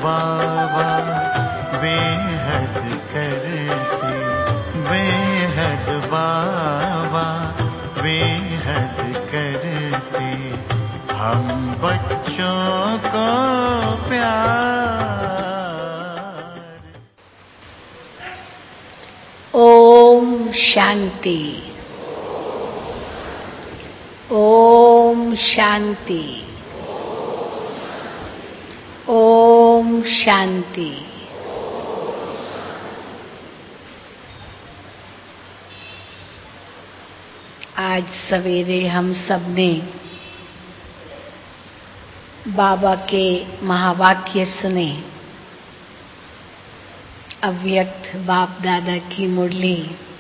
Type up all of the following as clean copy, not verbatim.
बाबा बेहद करते, बेहद बाबा बेहद करते, हम बच्चों को प्यार। ओम शांति, ओम शांति, ओम शांति। आज सवेरे हम सब ने बाबा के महावाक्य सुने। अव्यक्त बाप दादा की मुरली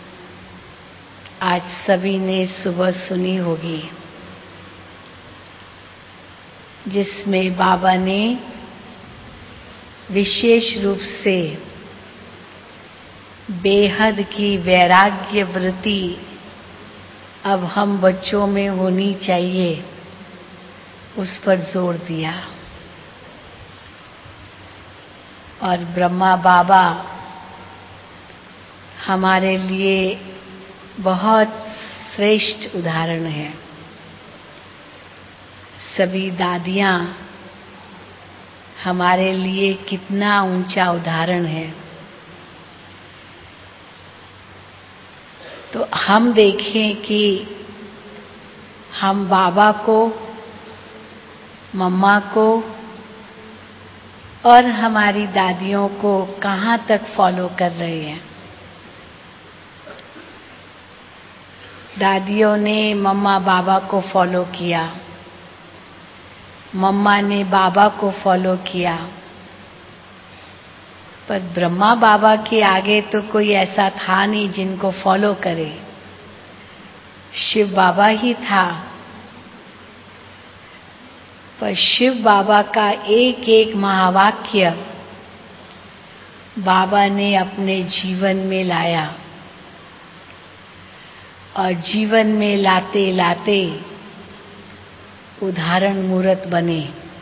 आज सभी ने सुबह सुनी होगी, जिसमें बाबा ने विशेष रूप से बेहद की वैराग्य वृत्ति अब हम बच्चों में होनी चाहिए, उस पर जोर दिया। और ब्रह्मा बाबा हमारे लिए बहुत श्रेष्ठ उदाहरण है। सभी दादियां हमारे लिए कितना ऊंचा उदाहरण है। तो हम देखें कि हम बाबा को, मम्मा को और हमारी दादियों को कहाँ तक फॉलो कर रहे हैं। दादियों ने मम्मा बाबा को फॉलो किया, मम्मा ने बाबा को फॉलो किया, पर ब्रह्मा बाबा के आगे तो कोई ऐसा था नहीं जिनको फॉलो करे। शिव बाबा ही था, पर शिव बाबा का एक एक महावाक्य बाबा ने अपने जीवन में लाया, और जीवन में लाते लाते उदाहरण मूर्त बने।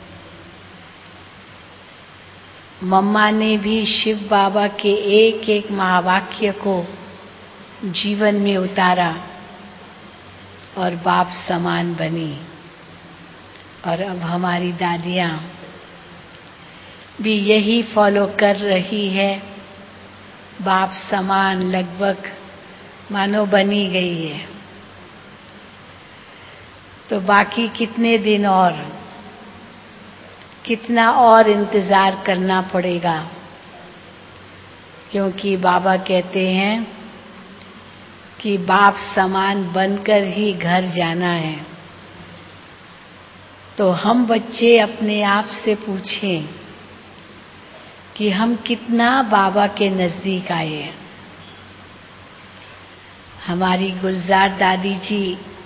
मम्मा ने भी शिव बाबा के एक एक महावाक्य को जीवन में उतारा और बाप समान बनी। और अब हमारी दादियां भी यही फॉलो कर रही है, बाप समान लगभग मानो बनी गई है। तो बाकी कितने दिन और, कितना और इंतजार करना पड़ेगा, क्योंकि बाबा कहते हैं कि बाप समान बनकर ही घर जाना है। तो हम बच्चे अपने आप से पूछें कि हम कितना बाबा के नजदीक आए हैं। हमारी गुलजार दादी जी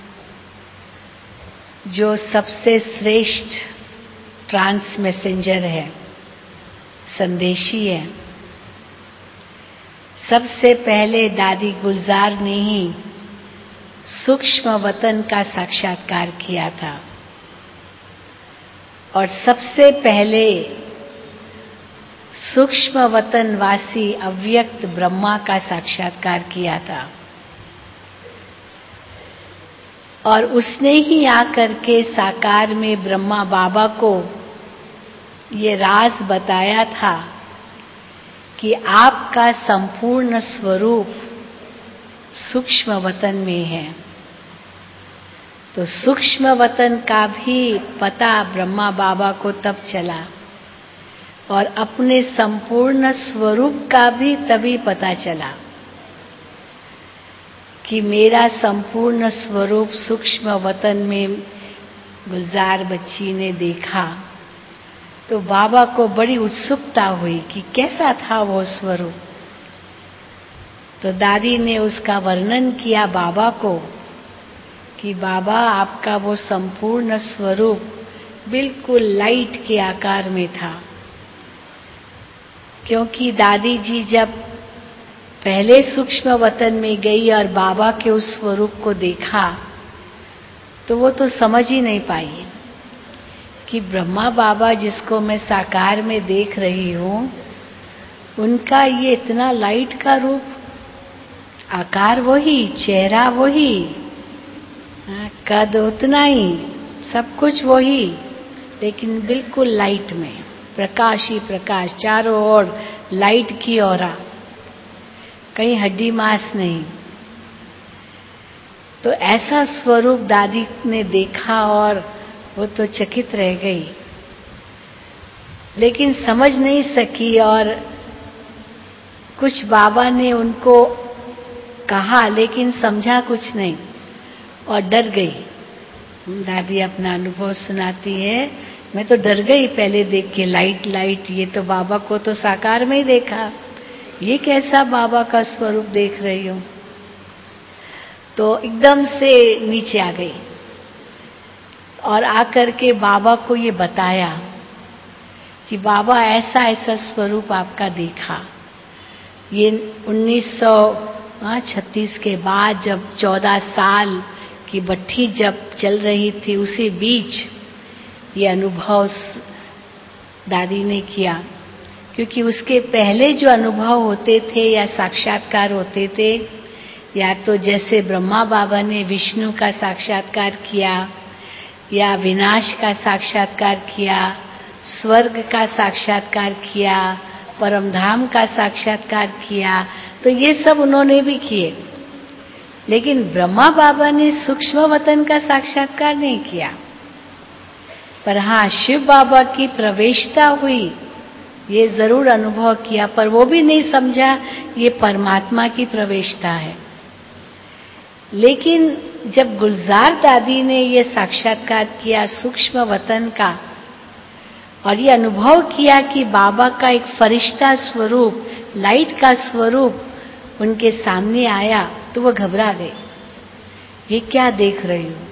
जो सबसे श्रेष्ठ ट्रांस मैसेंजर है, संदेशी है, सबसे पहले दादी गुलजार ने ही सूक्ष्म वतन का साक्षात्कार किया था, और सबसे पहले सूक्ष्म वतनवासी अव्यक्त ब्रह्मा का साक्षात्कार किया था। और उसने ही आकर के साकार में ब्रह्मा बाबा को ये राज बताया था कि आपका संपूर्ण स्वरूप सूक्ष्म वतन में है। तो सूक्ष्म वतन का भी पता ब्रह्मा बाबा को तब चला, और अपने संपूर्ण स्वरूप का भी तभी पता चला कि मेरा संपूर्ण स्वरूप सूक्ष्म वतन में गुलजार बच्ची ने देखा। तो बाबा को बड़ी उत्सुकता हुई कि कैसा था वो स्वरूप। तो दादी ने उसका वर्णन किया बाबा को कि बाबा आपका वो संपूर्ण स्वरूप बिल्कुल लाइट के आकार में था। क्योंकि दादी जी जब पहले सूक्ष्म वतन में गई और बाबा के उस स्वरूप को देखा, तो वो तो समझ ही नहीं पाई कि ब्रह्मा बाबा जिसको मैं साकार में देख रही हूँ, उनका ये इतना लाइट का रूप, आकार वही, चेहरा वही, कद उतना ही, सब कुछ वही, लेकिन बिल्कुल लाइट में, प्रकाश ही प्रकाश, चारों ओर लाइट की औरा, कहीं हड्डी मांस नहीं। तो ऐसा स्वरूप दादी ने देखा और वो तो चकित रह गई, लेकिन समझ नहीं सकी। और कुछ बाबा ने उनको कहा लेकिन समझा कुछ नहीं और डर गई। दादी अपना अनुभव सुनाती है, मैं तो डर गई पहले देख के, लाइट लाइट, ये तो बाबा को तो साकार में ही देखा, ये कैसा बाबा का स्वरूप देख रही हूं। तो एकदम से नीचे आ गई और आकर के बाबा को ये बताया कि बाबा ऐसा ऐसा स्वरूप आपका देखा। ये 1936 के बाद जब 14 साल की भट्ठी जब चल रही थी, उसी बीच ये अनुभव दादी ने किया। क्योंकि उसके पहले जो अनुभव होते थे या साक्षात्कार होते थे, या तो जैसे ब्रह्मा बाबा ने विष्णु का साक्षात्कार किया, या विनाश का साक्षात्कार किया, स्वर्ग का साक्षात्कार किया, परमधाम का साक्षात्कार किया, तो ये सब उन्होंने भी किए। लेकिन ब्रह्मा बाबा ने सूक्ष्म वतन का साक्षात्कार नहीं किया। पर हाँ, शिव बाबा की प्रवेशता हुई, ये जरूर अनुभव किया, पर वो भी नहीं समझा ये परमात्मा की प्रवेशता है। लेकिन जब गुलजार दादी ने ये साक्षात्कार किया सूक्ष्म वतन का, और ये अनुभव किया कि बाबा का एक फरिश्ता स्वरूप, लाइट का स्वरूप उनके सामने आया, तो वो घबरा गए, ये क्या देख रही हूं।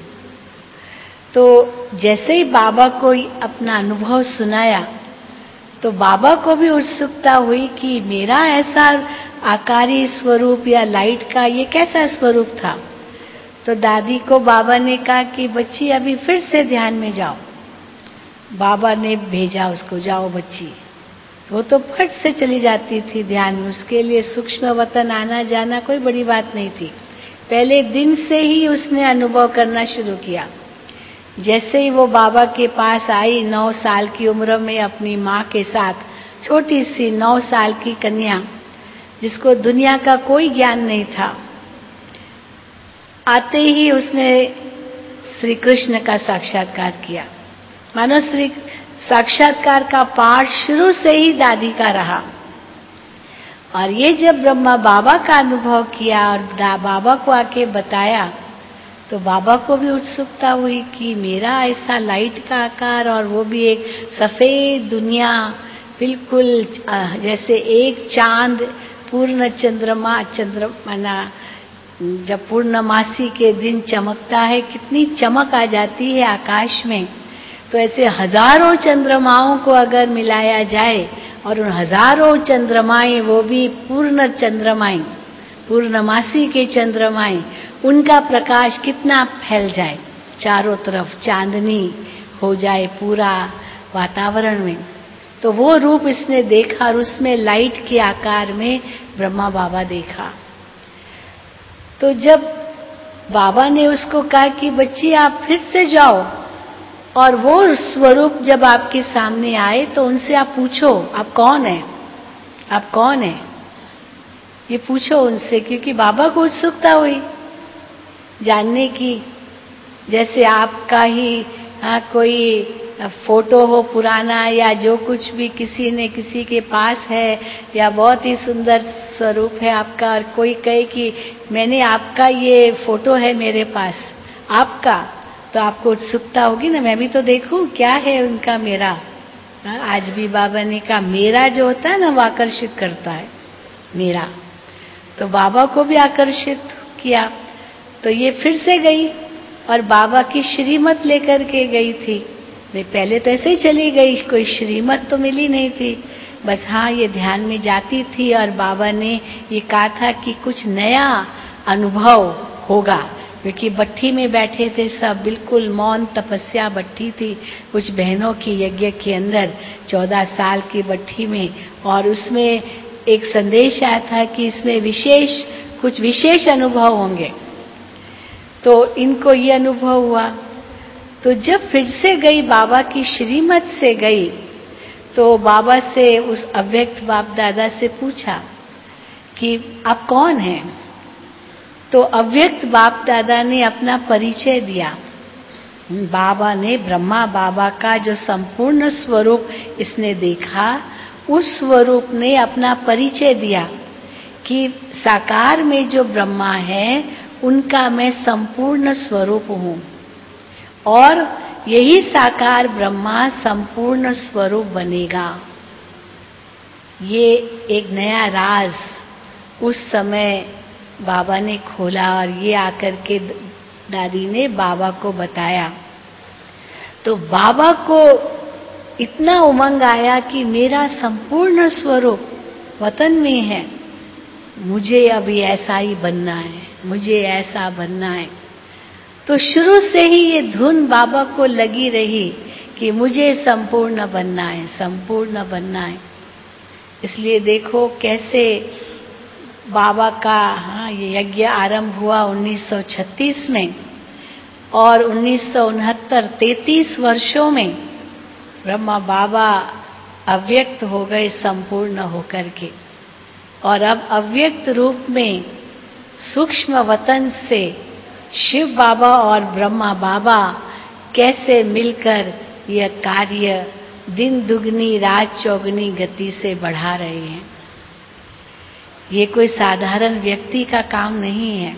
तो जैसे ही बाबा को अपना अनुभव सुनाया, तो बाबा को भी उत्सुकता हुई कि मेरा ऐसा आकारी स्वरूप या लाइट का ये कैसा स्वरूप था। तो दादी को बाबा ने कहा कि बच्ची अभी फिर से ध्यान में जाओ। बाबा ने भेजा उसको, जाओ बच्ची। वो तो फट से चली जाती थी ध्यान में, उसके लिए सूक्ष्म वतन आना जाना कोई बड़ी बात नहीं थी। पहले दिन से ही उसने अनुभव करना शुरू किया। जैसे ही वो बाबा के पास आई 9 साल की उम्र में अपनी माँ के साथ, छोटी सी 9 साल की कन्या जिसको दुनिया का कोई ज्ञान नहीं था, आते ही उसने श्री कृष्ण का साक्षात्कार किया। मानो श्री साक्षात्कार का पाठ शुरू से ही दादी का रहा। और ये जब ब्रह्मा बाबा का अनुभव किया और बाबा को आके बताया, तो बाबा को भी उत्सुकता हुई कि मेरा ऐसा लाइट का आकार, और वो भी एक सफेद दुनिया, बिल्कुल जैसे एक चांद पूर्ण चंद्रमा जब पूर्णमासी के दिन चमकता है, कितनी चमक आ जाती है आकाश में। तो ऐसे हजारों चंद्रमाओं को अगर मिलाया जाए, और उन हजारों चंद्रमाएं, वो भी पूर्ण चंद्रमाएं, पूर्णमासी के चंद्रमाएं, उनका प्रकाश कितना फैल जाए, चारों तरफ चांदनी हो जाए पूरा वातावरण में। तो वो रूप इसने देखा, और उसमें लाइट के आकार में ब्रह्मा बाबा देखा। तो जब बाबा ने उसको कहा कि बच्ची आप फिर से जाओ, और वो स्वरूप जब आपके सामने आए, तो उनसे आप पूछो आप कौन है, आप कौन है, ये पूछो उनसे। क्योंकि बाबा को उत्सुकता हुई जानने की। जैसे आपका ही कोई फोटो हो पुराना, या जो कुछ भी किसी ने किसी के पास है, या बहुत ही सुंदर स्वरूप है आपका, और कोई कहे कि मैंने आपका ये फोटो है मेरे पास आपका, तो आपको उत्सुकता होगी ना, मैं भी तो देखूं क्या है उनका मेरा। आज भी बाबा ने कहा मेरा जो होता है ना, वो आकर्षित करता है मेरा। तो बाबा को भी आकर्षित किया। तो ये फिर से गई और बाबा की श्रीमत लेकर के गई थी। मैं पहले तो ऐसे ही चली गई, कोई श्रीमत तो मिली नहीं थी, बस हाँ ये ध्यान में जाती थी। और बाबा ने ये कहा था कि कुछ नया अनुभव होगा, क्योंकि भट्ठी में बैठे थे सब, बिल्कुल मौन तपस्या भट्ठी थी कुछ बहनों की यज्ञ के अंदर, 14 साल की भट्ठी में। और उसमें एक संदेश आया था कि इसमें कुछ विशेष अनुभव होंगे। तो इनको ये अनुभव हुआ। तो जब फिर से गई, बाबा की श्रीमत से गई, तो बाबा से उस अव्यक्त बाप दादा से पूछा कि आप कौन हैं? तो अव्यक्त बाप दादा ने अपना परिचय दिया। बाबा ने, ब्रह्मा बाबा का जो संपूर्ण स्वरूप इसने देखा, उस स्वरूप ने अपना परिचय दिया कि साकार में जो ब्रह्मा है उनका मैं संपूर्ण स्वरूप हूं, और यही साकार ब्रह्मा संपूर्ण स्वरूप बनेगा। ये एक नया राज उस समय बाबा ने खोला, और ये आकर के दादी ने बाबा को बताया। तो बाबा को इतना उमंग आया कि मेरा संपूर्ण स्वरूप वतन में है, मुझे अभी ऐसा ही बनना है, मुझे ऐसा बनना है। तो शुरू से ही ये धुन बाबा को लगी रही कि मुझे संपूर्ण बनना है, संपूर्ण बनना है। इसलिए देखो कैसे बाबा का ये यज्ञ आरंभ हुआ 1936 में, और 1969 33 वर्षों में ब्रह्मा बाबा अव्यक्त हो गए संपूर्ण होकर के। और अब अव्यक्त रूप में सूक्ष्म वतन से शिव बाबा और ब्रह्मा बाबा कैसे मिलकर यह कार्य दिन दुगनी रात चौगनी गति से बढ़ा रहे हैं। ये कोई साधारण व्यक्ति का काम नहीं है,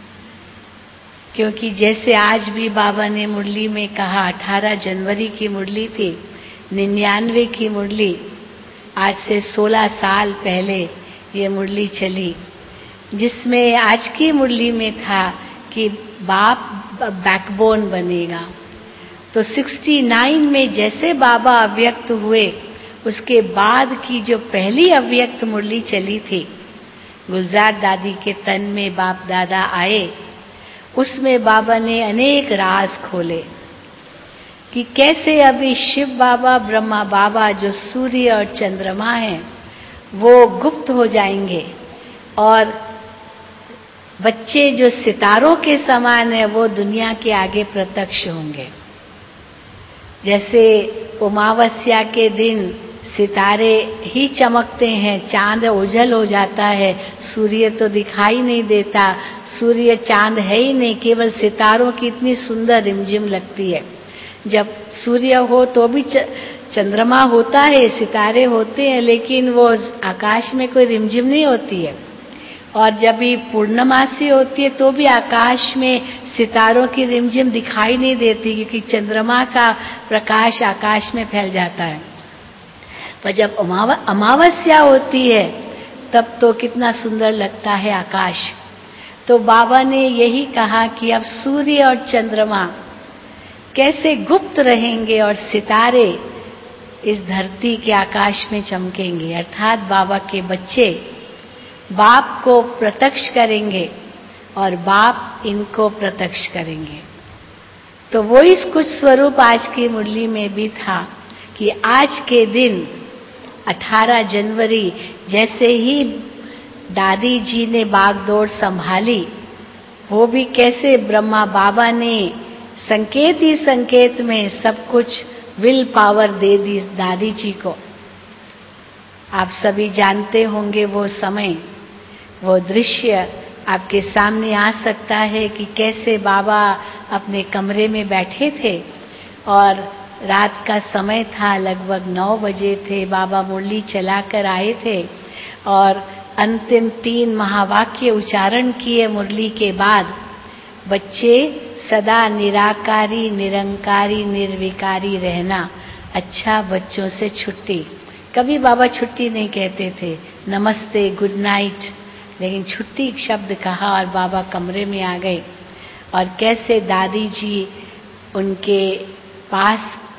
क्योंकि जैसे आज भी बाबा ने मुरली में कहा, 18 जनवरी की मुरली थी, 99 की मुरली, आज से 16 साल पहले ये मुरली चली, जिसमें आज की मुरली में था कि बाप बैकबोन बनेगा। तो 69 में जैसे बाबा अव्यक्त हुए, उसके बाद की जो पहली अव्यक्त मुरली चली थी, गुलजार दादी के तन में बाप दादा आए, उसमें बाबा ने अनेक राज खोले कि कैसे अभी शिव बाबा ब्रह्मा बाबा जो सूर्य और चंद्रमा हैं वो गुप्त हो जाएंगे, और बच्चे जो सितारों के समान है वो दुनिया के आगे प्रत्यक्ष होंगे। जैसे अमावस्या के दिन सितारे ही चमकते हैं, चांद ओझल हो जाता है, सूर्य तो दिखाई नहीं देता, सूर्य चांद है ही नहीं, केवल सितारों की इतनी सुंदर रिमझिम लगती है। जब सूर्य हो तो भी चंद्रमा होता है, सितारे होते हैं, लेकिन वो आकाश में कोई रिमझिम नहीं होती है। और जब भी पूर्णमासी होती है तो भी आकाश में सितारों की रिमझिम दिखाई नहीं देती, क्योंकि चंद्रमा का प्रकाश आकाश में फैल जाता है। पर जब अमावस्या होती है तब तो कितना सुंदर लगता है आकाश। तो बाबा ने यही कहा कि अब सूर्य और चंद्रमा कैसे गुप्त रहेंगे और सितारे इस धरती के आकाश में चमकेंगे, अर्थात बाबा के बच्चे बाप को प्रत्यक्ष करेंगे और बाप इनको प्रत्यक्ष करेंगे। तो वो इस कुछ स्वरूप आज की मुरली में भी था कि आज के दिन 18 जनवरी जैसे ही दादी जी ने बागडोर संभाली, वो भी कैसे ब्रह्मा बाबा ने संकेत ही संकेत में सब कुछ विल पावर दे दी दादी जी को। आप सभी जानते होंगे वो समय, वो दृश्य आपके सामने आ सकता है कि कैसे बाबा अपने कमरे में बैठे थे और रात का समय था, लगभग 9 बजे थे। बाबा मुरली चलाकर आए थे और अंतिम 3 महावाक्य उच्चारण किए मुरली के बाद। बच्चे सदा निराकारी निरंकारी निर्विकारी रहना, अच्छा बच्चों से छुट्टी। कभी बाबा छुट्टी नहीं कहते थे, नमस्ते गुड नाइट, लेकिन छुट्टी शब्द कहा और बाबा कमरे में आ गए। और कैसे दादी जी उनके पास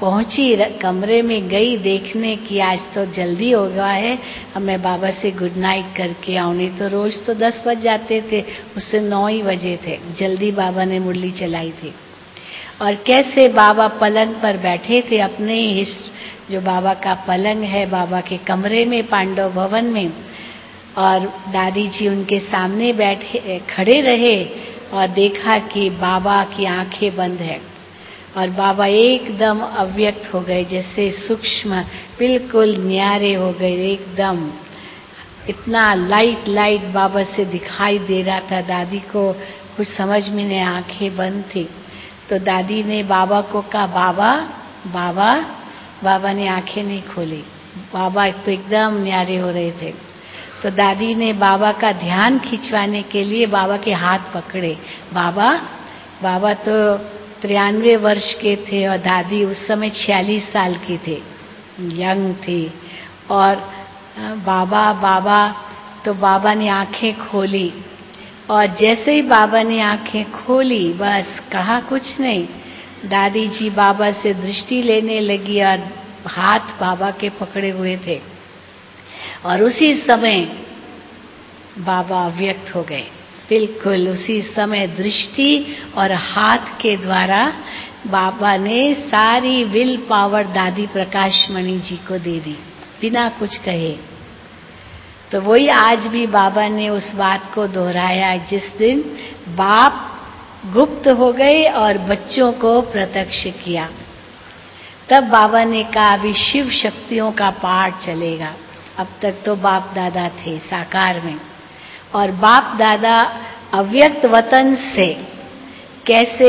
पहुंची, कमरे में गई देखने की आज तो जल्दी हो गया है, अब मैं बाबा से गुड नाइट करके आऊं। नहीं तो रोज तो 10 बज जाते थे, उससे 9 ही बजे थे। जल्दी बाबा ने मुरली चलाई थी। और कैसे बाबा पलंग पर बैठे थे, अपने ही जो बाबा का पलंग है बाबा के कमरे में पांडव भवन में, और दादी जी उनके सामने बैठे खड़े रहे और देखा कि बाबा की आंखें बंद है और बाबा एकदम अव्यक्त हो गए, जैसे सूक्ष्म, बिल्कुल न्यारे हो गए एकदम। इतना लाइट बाबा से दिखाई दे रहा था। दादी को कुछ समझ में नहीं, आंखें बंद थी। तो दादी ने बाबा को कहा, बाबा बाबा। बाबा ने आंखें नहीं खोली। बाबा तो एकदम न्यारे हो रहे थे। तो दादी ने बाबा का ध्यान खिंचवाने के लिए बाबा के हाथ पकड़े। बाबा तो 93 वर्ष के थे और दादी उस समय 46 साल की थे, यंग थी। और बाबा तो बाबा ने आंखें खोली और जैसे ही बाबा ने आंखें खोली बस कहा कुछ नहीं। दादी जी बाबा से दृष्टि लेने लगी और हाथ बाबा के पकड़े हुए थे और उसी समय बाबा व्यक्त हो गए। बिल्कुल उसी समय दृष्टि और हाथ के द्वारा बाबा ने सारी विल पावर दादी प्रकाश मणि जी को दे दी, बिना कुछ कहे। तो वही आज भी बाबा ने उस बात को दोहराया, जिस दिन बाप गुप्त हो गए और बच्चों को प्रत्यक्ष किया, तब बाबा ने कहा अभी शिव शक्तियों का पाठ चलेगा। अब तक तो बाप दादा थे साकार में, और बाप दादा अव्यक्त वतन से कैसे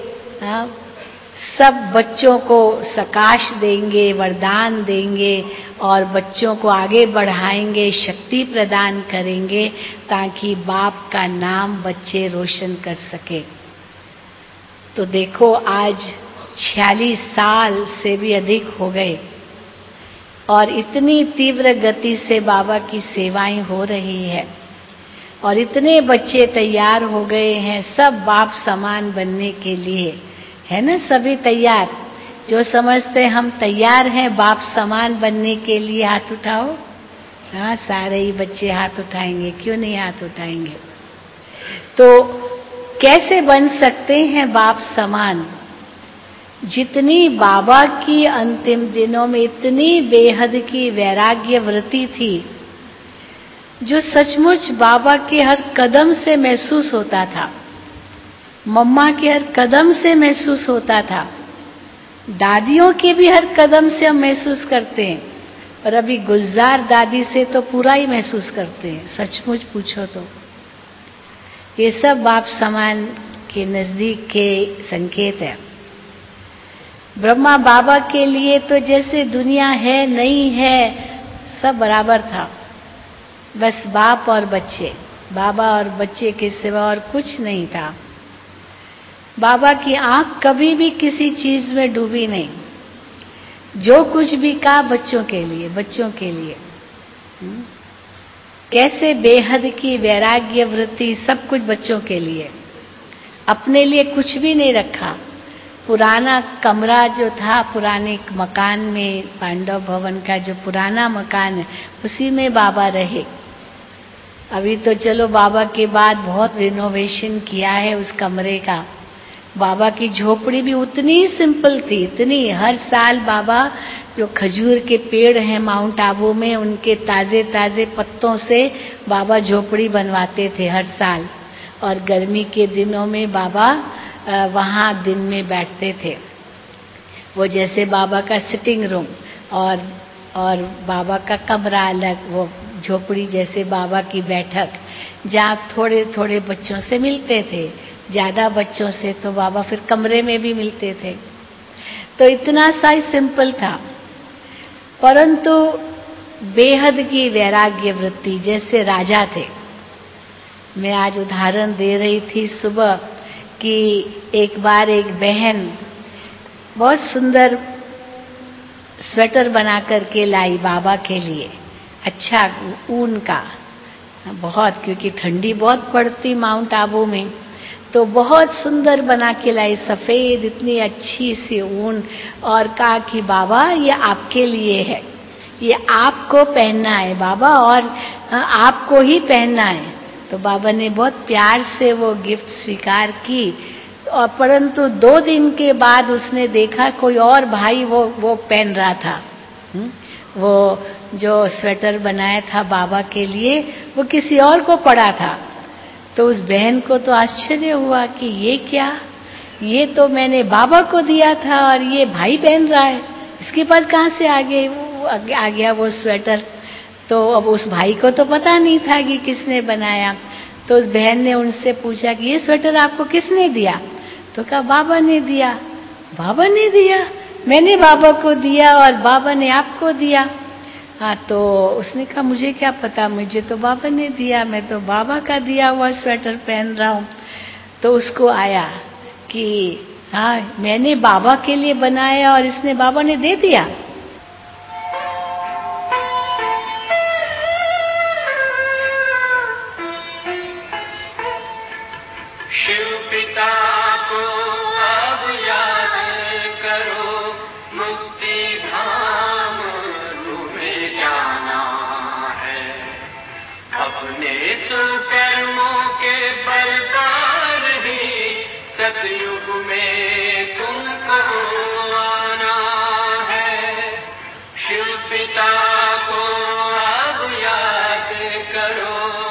सब बच्चों को सकाश देंगे, वरदान देंगे और बच्चों को आगे बढ़ाएंगे, शक्ति प्रदान करेंगे ताकि बाप का नाम बच्चे रोशन कर सके। तो देखो आज 46 साल से भी अधिक हो गए और इतनी तीव्र गति से बाबा की सेवाएं हो रही है और इतने बच्चे तैयार हो गए हैं, सब बाप समान बनने के लिए, है ना? सभी तैयार, जो समझते हम तैयार हैं बाप समान बनने के लिए, हाथ उठाओ। हाँ, सारे ही बच्चे हाथ उठाएंगे, क्यों नहीं हाथ उठाएंगे? तो कैसे बन सकते हैं बाप समान? जितनी बाबा की अंतिम दिनों में इतनी बेहद की वैराग्य वृत्ति थी, जो सचमुच बाबा के हर कदम से महसूस होता था, मम्मा के हर कदम से महसूस होता था, दादियों के भी हर कदम से हम महसूस करते हैं। और अभी गुलजार दादी से तो पूरा ही महसूस करते हैं, सचमुच पूछो तो। ये सब बाप समान के नजदीक के संकेत है। ब्रह्मा बाबा के लिए तो जैसे दुनिया है नहीं है सब बराबर था, बस बाप और बच्चे, बाबा और बच्चे के सिवा और कुछ नहीं था। बाबा की आंख कभी भी किसी चीज में डूबी नहीं, जो कुछ भी कहा बच्चों के लिए, बच्चों के लिए। कैसे बेहद की वैराग्य वृत्ति, सब कुछ बच्चों के लिए, अपने लिए कुछ भी नहीं रखा। पुराना कमरा जो था पुराने मकान में, पांडव भवन का जो पुराना मकान है, उसी में बाबा रहे। अभी तो चलो बाबा के बाद बहुत रिनोवेशन किया है उस कमरे का। बाबा की झोपड़ी भी उतनी सिंपल थी, इतनी। हर साल बाबा जो खजूर के पेड़ हैं माउंट आबू में, उनके ताजे ताजे पत्तों से बाबा झोपड़ी बनवाते थे हर साल। और गर्मी के दिनों में बाबा वहाँ दिन में बैठते थे। वो जैसे बाबा का सिटिंग रूम और बाबा का कमरा अलग, वो झोपड़ी जैसे बाबा की बैठक, जहाँ थोड़े थोड़े बच्चों से मिलते थे, ज्यादा बच्चों से तो बाबा फिर कमरे में भी मिलते थे। तो इतना सा ही सिंपल था, परंतु बेहद की वैराग्य वृत्ति, जैसे राजा थे। मैं आज उदाहरण दे रही थी सुबह कि एक बार एक बहन बहुत सुंदर स्वेटर बना करके लाई बाबा के लिए, अच्छा ऊन का, बहुत, क्योंकि ठंडी बहुत पड़ती माउंट आबू में। तो बहुत सुंदर बना के लाई, सफेद इतनी अच्छी सी ऊन, और कहा कि बाबा ये आपके लिए है, ये आपको पहनना है बाबा, और आपको ही पहनना है। तो बाबा ने बहुत प्यार से वो गिफ्ट स्वीकार की। और परंतु 2 दिन के बाद उसने देखा कोई और भाई वो पहन रहा था। वो जो स्वेटर बनाया था बाबा के लिए वो किसी और को पड़ा था। तो उस बहन को तो आश्चर्य हुआ कि ये क्या, ये तो मैंने बाबा को दिया था और ये भाई पहन रहा है, इसके पास कहाँ से आ गया वो स्वेटर। तो अब उस भाई को तो पता नहीं था कि किसने बनाया। तो उस बहन ने उनसे पूछा कि ये स्वेटर आपको किसने दिया? तो कहा बाबा ने दिया। बाबा ने दिया? मैंने बाबा को दिया और बाबा ने आपको दिया। हाँ, तो उसने कहा मुझे क्या पता, मुझे तो बाबा ने दिया, मैं तो बाबा का दिया हुआ स्वेटर पहन रहा हूँ। तो उसको आया कि हाँ, मैंने बाबा के लिए बनाया और इसने बाबा ने दे दिया। शिव पिता को अब याद करो, मुक्ति धाम तुम्हें जाना है। अपने सुकर्मों के बल पर ही सतयुग में तुमको आना है। शिव पिता को अब याद करो।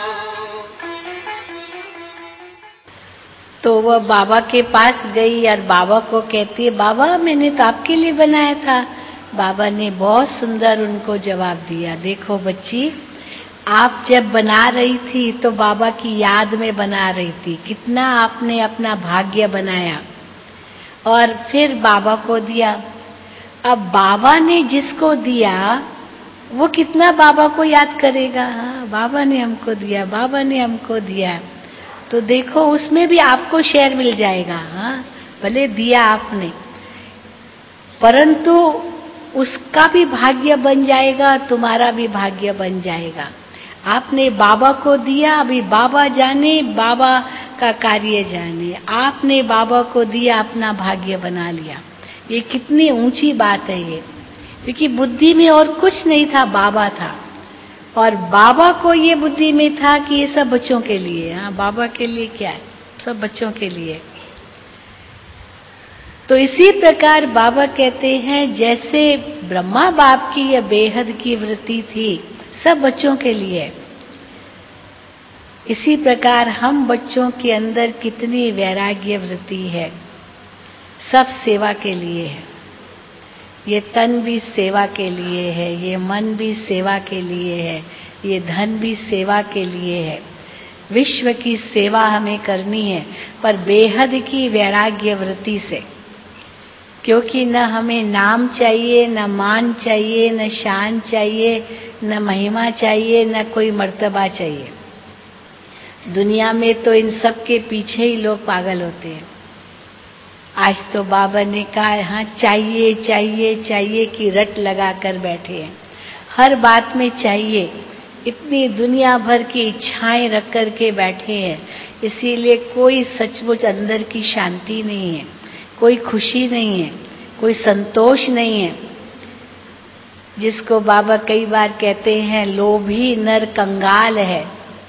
तो वह बाबा के पास गई और बाबा को कहती है बाबा मैंने तो आपके लिए बनाया था। बाबा ने बहुत सुंदर उनको जवाब दिया, देखो बच्ची, आप जब बना रही थी तो बाबा की याद में बना रही थी, कितना आपने अपना भाग्य बनाया और फिर बाबा को दिया। अब बाबा ने जिसको दिया वो कितना बाबा को याद करेगा। हाँ, बाबा ने हमको दिया, बाबा ने हमको दिया, तो देखो उसमें भी आपको शेयर मिल जाएगा। हाँ, भले दिया आपने, परंतु उसका भी भाग्य बन जाएगा, तुम्हारा भी भाग्य बन जाएगा। आपने बाबा को दिया, अभी बाबा जाने, बाबा का कार्य जाने। आपने बाबा को दिया, अपना भाग्य बना लिया। ये कितनी ऊंची बात है ये, क्योंकि बुद्धि में और कुछ नहीं था, बाबा था। और बाबा को ये बुद्धि में था कि ये सब बच्चों के लिए। हाँ, बाबा के लिए क्या है, सब बच्चों के लिए। तो इसी प्रकार बाबा कहते हैं जैसे ब्रह्मा बाप की यह बेहद की वृत्ति थी, सब बच्चों के लिए, इसी प्रकार हम बच्चों के अंदर कितनी वैराग्य वृत्ति है, सब सेवा के लिए है। ये तन भी सेवा के लिए है, ये मन भी सेवा के लिए है, ये धन भी सेवा के लिए है। विश्व की सेवा हमें करनी है, पर बेहद की वैराग्य वृत्ति से, क्योंकि न हमें नाम चाहिए, न मान चाहिए, न शान चाहिए, न महिमा चाहिए, न कोई मर्तबा चाहिए। दुनिया में तो इन सब के पीछे ही लोग पागल होते हैं। आज तो बाबा ने कहा हाँ चाहिए चाहिए चाहिए की रट लगा कर बैठे हैं, हर बात में चाहिए, इतनी दुनिया भर की इच्छाएं रख कर के बैठे हैं। इसीलिए कोई सचमुच अंदर की शांति नहीं है, कोई खुशी नहीं है, कोई संतोष नहीं है। जिसको बाबा कई बार कहते हैं लोभी नर कंगाल है,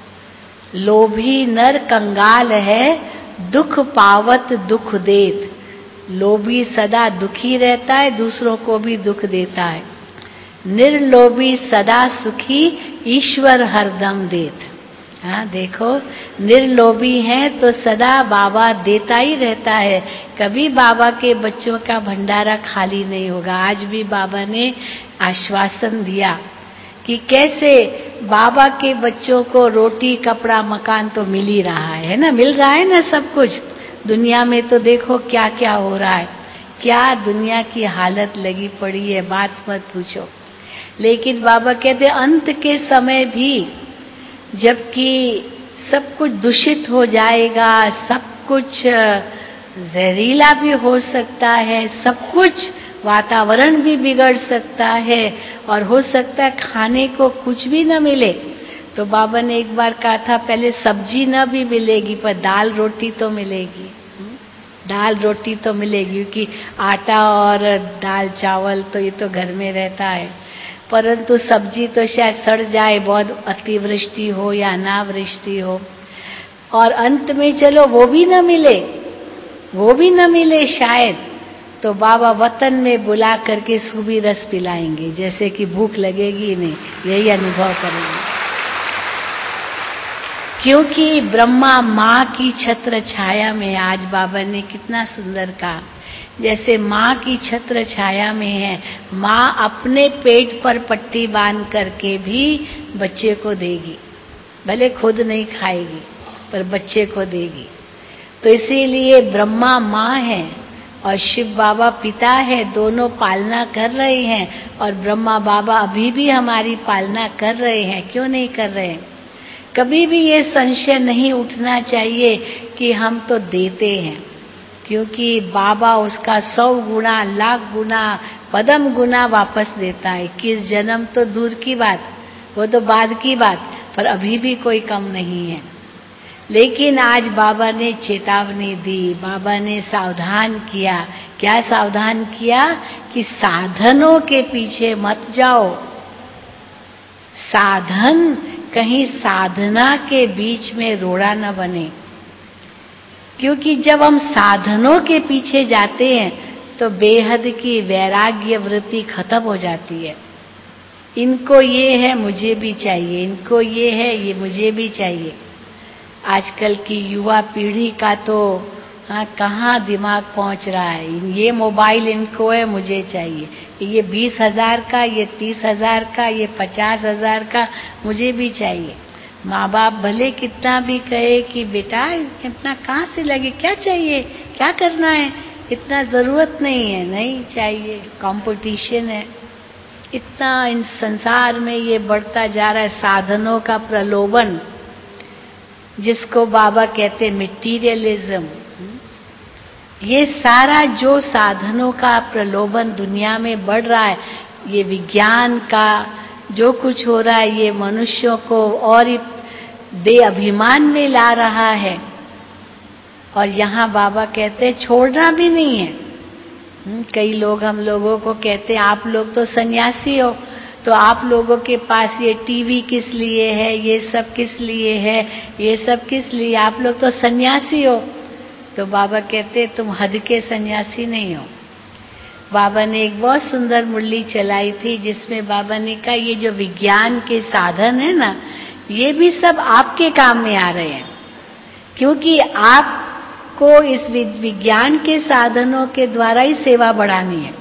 लोभी नर कंगाल है, दुख पावत दुख देत। लोभी सदा दुखी रहता है, दूसरों को भी दुख देता है। निर्लोभी सदा सुखी, ईश्वर हरदम देत। हाँ, देखो निर्लोभी है तो सदा बाबा देता ही रहता है, कभी बाबा के बच्चों का भंडारा खाली नहीं होगा। आज भी बाबा ने आश्वासन दिया कि कैसे बाबा के बच्चों को रोटी कपड़ा मकान तो मिल ही रहा है ना, मिल रहा है ना सब कुछ। दुनिया में तो देखो क्या क्या हो रहा है, क्या दुनिया की हालत लगी पड़ी है, बात मत पूछो। लेकिन बाबा कहते अंत के समय भी, जबकि सब कुछ दूषित हो जाएगा, सब कुछ जहरीला भी हो सकता है, सब कुछ वातावरण भी बिगड़ सकता है और हो सकता है खाने को कुछ भी न मिले, तो बाबा ने एक बार कहा था पहले सब्जी न भी मिलेगी पर दाल रोटी तो मिलेगी। दाल रोटी तो मिलेगी क्योंकि आटा और दाल चावल तो ये तो घर में रहता है, परंतु सब्जी तो शायद सड़ जाए, बहुत अतिवृष्टि हो या अनावृष्टि हो, और अंत में चलो वो भी न मिले, वो भी न मिले शायद, तो बाबा वतन में बुला करके सूबी रस पिलाएंगे, जैसे कि भूख लगेगी नहीं, यही अनुभव करेंगे। क्योंकि ब्रह्मा माँ की छत्र छाया में, आज बाबा ने कितना सुंदर कहा, जैसे माँ की छत्र छाया में है, माँ अपने पेट पर पट्टी बांध करके भी बच्चे को देगी, भले खुद नहीं खाएगी पर बच्चे को देगी। तो इसीलिए ब्रह्मा माँ है और शिव बाबा पिता है, दोनों पालना कर रहे हैं, और ब्रह्मा बाबा अभी भी हमारी पालना कर रहे हैं। क्यों नहीं कर रहे हैं? कभी भी ये संशय नहीं उठना चाहिए कि हम तो देते हैं, क्योंकि बाबा उसका 100 गुना, लाख गुना, पदम गुना वापस देता है। किस जन्म तो दूर की बात, वो तो बाद की बात, पर अभी भी कोई कम नहीं है। लेकिन आज बाबा ने चेतावनी दी, बाबा ने सावधान किया। क्या सावधान किया? कि साधनों के पीछे मत जाओ। साधन कहीं साधना के बीच में रोड़ा न बने, क्योंकि जब हम साधनों के पीछे जाते हैं तो बेहद की वैराग्य वृत्ति खत्म हो जाती है। इनको ये है मुझे भी चाहिए, इनको ये है ये मुझे भी चाहिए। आजकल की युवा पीढ़ी का तो कहाँ दिमाग पहुंच रहा है, ये मोबाइल इनको है मुझे चाहिए, ये 20,000 का, ये 30,000 का, ये 50,000 का मुझे भी चाहिए। माँ बाप भले कितना भी कहे कि बेटा इतना कहाँ से लगे, क्या चाहिए, क्या करना है, इतना जरूरत नहीं है, नहीं चाहिए, कंपटीशन है इतना इन संसार में, ये बढ़ता जा रहा है साधनों का प्रलोभन, जिसको बाबा कहते मटेरियलिज्म। ये सारा जो साधनों का प्रलोभन दुनिया में बढ़ रहा है, ये विज्ञान का जो कुछ हो रहा है, ये मनुष्यों को और दे अभिमान में ला रहा है। और यहाँ बाबा कहते हैं छोड़ना भी नहीं है। कई लोग हम लोगों को कहते हैं आप लोग तो सन्यासी हो, तो आप लोगों के पास ये टीवी किस लिए है, ये सब किस लिए है, ये सब किस लिए, आप लोग तो सन्यासी हो। तो बाबा कहते तुम हद के सन्यासी नहीं हो। बाबा ने एक बहुत सुंदर मुरली चलाई थी, जिसमें बाबा ने कहा ये जो विज्ञान के साधन है ना, ये भी सब आपके काम में आ रहे हैं, क्योंकि आपको इस विज्ञान के साधनों के द्वारा ही सेवा बढ़ानी है।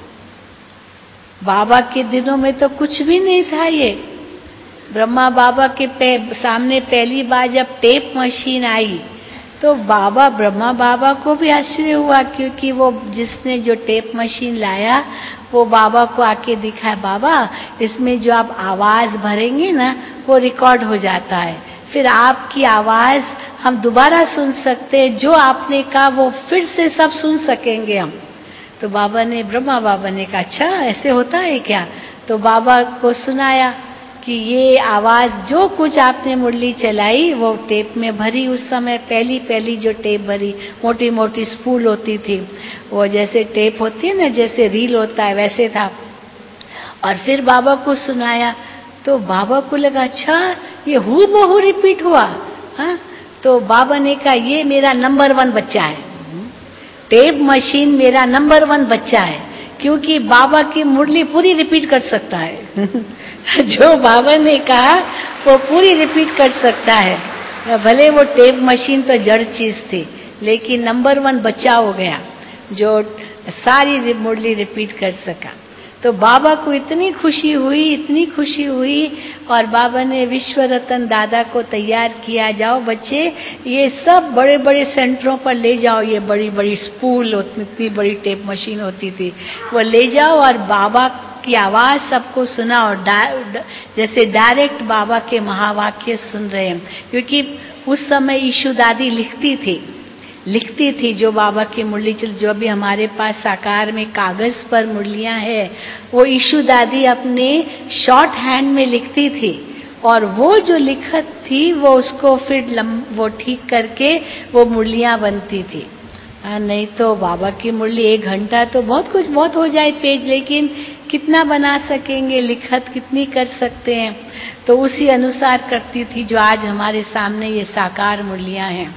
बाबा के दिनों में तो कुछ भी नहीं था। ये ब्रह्मा बाबा के सामने पहली बार जब टेप मशीन आई तो ब्रह्मा बाबा को भी आश्चर्य हुआ, क्योंकि वो जिसने जो टेप मशीन लाया वो बाबा को आके दिखाया, बाबा इसमें जो आप आवाज भरेंगे ना वो रिकॉर्ड हो जाता है, फिर आपकी आवाज हम दोबारा सुन सकते हैं, जो आपने कहा वो फिर से सब सुन सकेंगे हम। तो ब्रह्मा बाबा ने कहा अच्छा ऐसे होता है क्या? तो बाबा को सुनाया कि ये आवाज जो कुछ आपने मुरली चलाई वो टेप में भरी। उस समय पहली जो टेप भरी मोटी मोटी स्पूल होती थी, वो जैसे टेप होती है ना, जैसे रील होता है वैसे था। और फिर बाबा को सुनाया तो बाबा को लगा अच्छा ये हूबहू रिपीट हुआ। हाँ, तो बाबा ने कहा ये मेरा नंबर 1 बच्चा है, टेप मशीन मेरा नंबर 1 बच्चा है, क्योंकि बाबा की मुरली पूरी रिपीट कर सकता है। जो बाबा ने कहा वो पूरी रिपीट कर सकता है। भले वो टेप मशीन तो जड़ चीज थी, लेकिन नंबर 1 बच्चा हो गया जो सारी मुरली रिपीट कर सका। तो बाबा को इतनी खुशी हुई और बाबा ने विश्व रतन दादा को तैयार किया, जाओ बच्चे ये सब बड़े बड़े सेंटरों पर ले जाओ, ये बड़ी बड़ी स्पूल, इतनी बड़ी टेप मशीन होती थी, वो ले जाओ और बाबा की आवाज सबको सुना, और जैसे डायरेक्ट बाबा के महावाक्य सुन रहे हैं। क्योंकि उस समय ईशु दादी लिखती थी जो बाबा की मुरली जो भी हमारे पास साकार में कागज पर मुरलियां है, वो ईशु दादी अपने शॉर्ट हैंड में लिखती थी और वो जो लिखत थी वो उसको फिर वो ठीक करके वो मुरलियां बनती थी। नहीं तो बाबा की मुरली 1 घंटा तो बहुत हो जाए पेज, लेकिन कितना बना सकेंगे, लिखत कितनी कर सकते हैं। तो उसी अनुसार करती थी जो आज हमारे सामने ये साकार मुरलियां हैं।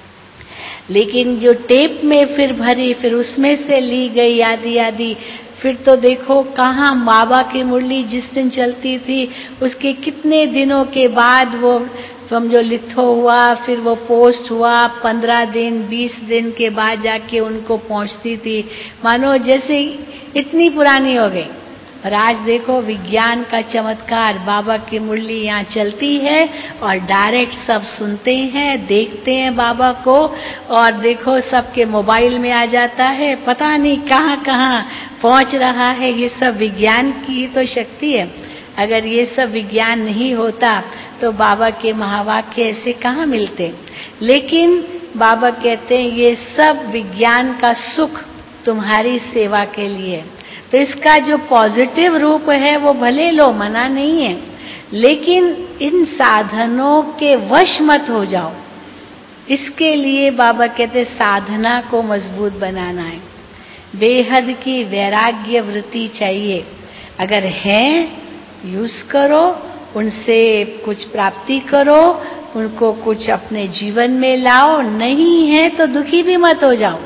लेकिन जो टेप में फिर भरी, फिर उसमें से ली गई आदि, फिर तो देखो कहाँ बाबा की मुरली जिस दिन चलती थी उसके कितने दिनों के बाद वो समझो लिथो हुआ, फिर वो पोस्ट हुआ, 15 दिन 20 दिन के बाद जाके उनको पहुंचती थी, मानो जैसे इतनी पुरानी हो गई। और आज देखो विज्ञान का चमत्कार, बाबा की मुरली यहाँ चलती है और डायरेक्ट सब सुनते हैं, देखते हैं बाबा को, और देखो सबके मोबाइल में आ जाता है, पता नहीं कहाँ कहाँ पहुंच रहा है। ये सब विज्ञान की तो शक्ति है। अगर ये सब विज्ञान नहीं होता तो बाबा के महावाक्य ऐसे कहाँ मिलते। लेकिन बाबा कहते हैं ये सब विज्ञान का सुख तुम्हारी सेवा के लिए। तो इसका जो पॉजिटिव रूप है वो भले लो, मना नहीं है, लेकिन इन साधनों के वश मत हो जाओ। इसके लिए बाबा कहते साधना को मजबूत बनाना है, बेहद की वैराग्य वृत्ति चाहिए। अगर है यूज करो, उनसे कुछ प्राप्ति करो, उनको कुछ अपने जीवन में लाओ, नहीं है तो दुखी भी मत हो जाओ।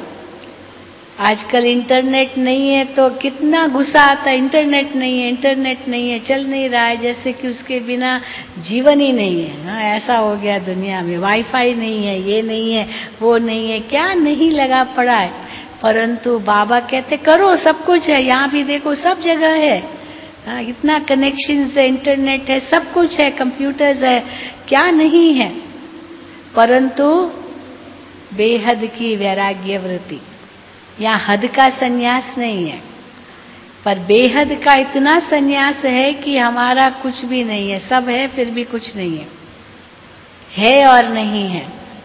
आजकल इंटरनेट नहीं है तो कितना गुस्सा आता है, इंटरनेट नहीं है, चल नहीं रहा है, जैसे कि उसके बिना जीवन ही नहीं है। हाँ, ऐसा हो गया दुनिया में, वाईफाई नहीं है, ये नहीं है, वो नहीं है, क्या नहीं लगा पड़ा है। परंतु बाबा कहते करो, सब कुछ है, यहाँ भी देखो सब जगह है। हाँ, इतना कनेक्शन है, इंटरनेट है, सब कुछ है, कंप्यूटर्स है, क्या नहीं है। परंतु बेहद की वैराग्य वृत्ति, यहाँ हद का सन्यास नहीं है, पर बेहद का इतना सन्यास है कि हमारा कुछ भी नहीं है, सब है फिर भी कुछ नहीं है और नहीं है।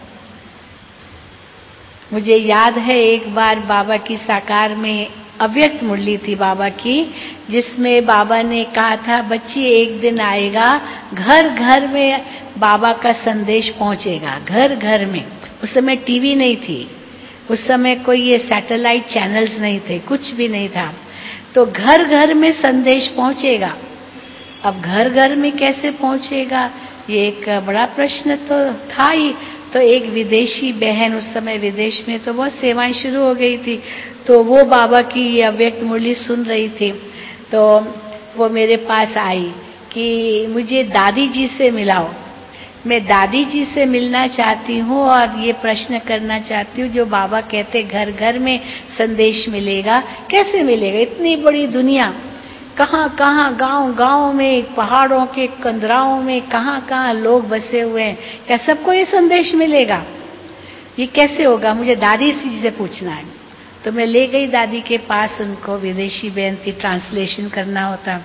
मुझे याद है एक बार बाबा की साकार में अव्यक्त मुरली थी बाबा की, जिसमें बाबा ने कहा था बच्ची एक दिन आएगा, घर घर में बाबा का संदेश पहुंचेगा, घर घर में। उस समय टीवी नहीं थी, उस समय कोई ये सैटेलाइट चैनल्स नहीं थे, कुछ भी नहीं था। तो घर घर में संदेश पहुंचेगा। अब घर घर में कैसे पहुंचेगा, ये एक बड़ा प्रश्न तो था ही। तो एक विदेशी बहन, उस समय विदेश में तो बहुत सेवाएं शुरू हो गई थी, तो वो बाबा की ये अव्यक्त मुरली सुन रही थी। तो वो मेरे पास आई कि मुझे दादी जी से मिलाओ, मैं दादी जी से मिलना चाहती हूँ और ये प्रश्न करना चाहती हूँ, जो बाबा कहते घर घर में संदेश मिलेगा, कैसे मिलेगा? इतनी बड़ी दुनिया, कहाँ कहाँ गांव गांव में, पहाड़ों के कंदराओं में कहाँ कहाँ लोग बसे हुए हैं, क्या सबको ये संदेश मिलेगा? ये कैसे होगा? मुझे दादी जी से पूछना है। तो मैं ले गई दादी के पास, उनको विदेशी बहन थी, ट्रांसलेशन करना होता।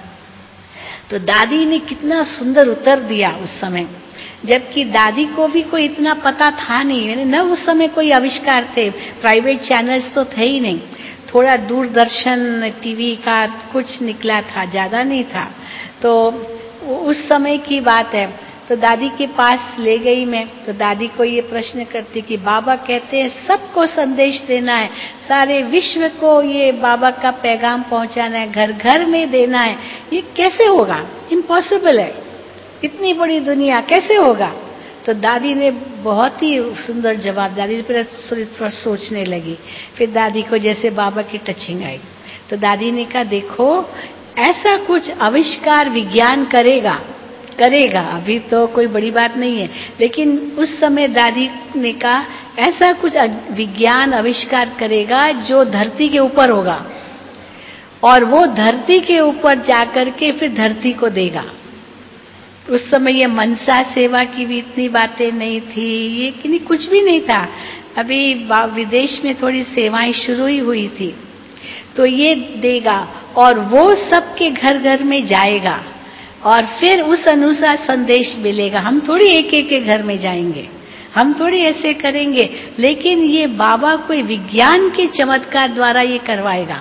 तो दादी ने कितना सुंदर उत्तर दिया उस समय, जबकि दादी को भी कोई इतना पता था नहीं, न उस समय कोई आविष्कार थे, प्राइवेट चैनल्स तो थे ही नहीं, थोड़ा दूरदर्शन टीवी का कुछ निकला था, ज्यादा नहीं था। तो उस समय की बात है। तो दादी के पास ले गई मैं, तो दादी को ये प्रश्न करती कि बाबा कहते हैं सबको संदेश देना है, सारे विश्व को ये बाबा का पैगाम पहुंचाना है, घर घर में देना है, ये कैसे होगा? इम्पॉसिबल है, इतनी बड़ी दुनिया कैसे होगा? तो दादी ने बहुत ही सुंदर जवाब, दादी फिर थोड़ा सोचने लगी, फिर दादी को जैसे बाबा की टचिंग आई। तो दादी ने कहा देखो, ऐसा कुछ आविष्कार विज्ञान करेगा, अभी तो कोई बड़ी बात नहीं है, लेकिन उस समय दादी ने कहा ऐसा कुछ विज्ञान आविष्कार करेगा जो धरती के ऊपर होगा, और वो धरती के ऊपर जाकर के फिर धरती को देगा। उस समय ये मनसा सेवा की भी इतनी बातें नहीं थी, ये कि नहीं, कुछ भी नहीं था, अभी विदेश में थोड़ी सेवाएं शुरू ही हुई थी। तो ये देगा और वो सबके घर घर में जाएगा, और फिर उस अनुसार संदेश मिलेगा। हम थोड़ी एक एक के घर में जाएंगे, हम थोड़ी ऐसे करेंगे, लेकिन ये बाबा कोई विज्ञान के चमत्कार द्वारा ये करवाएगा।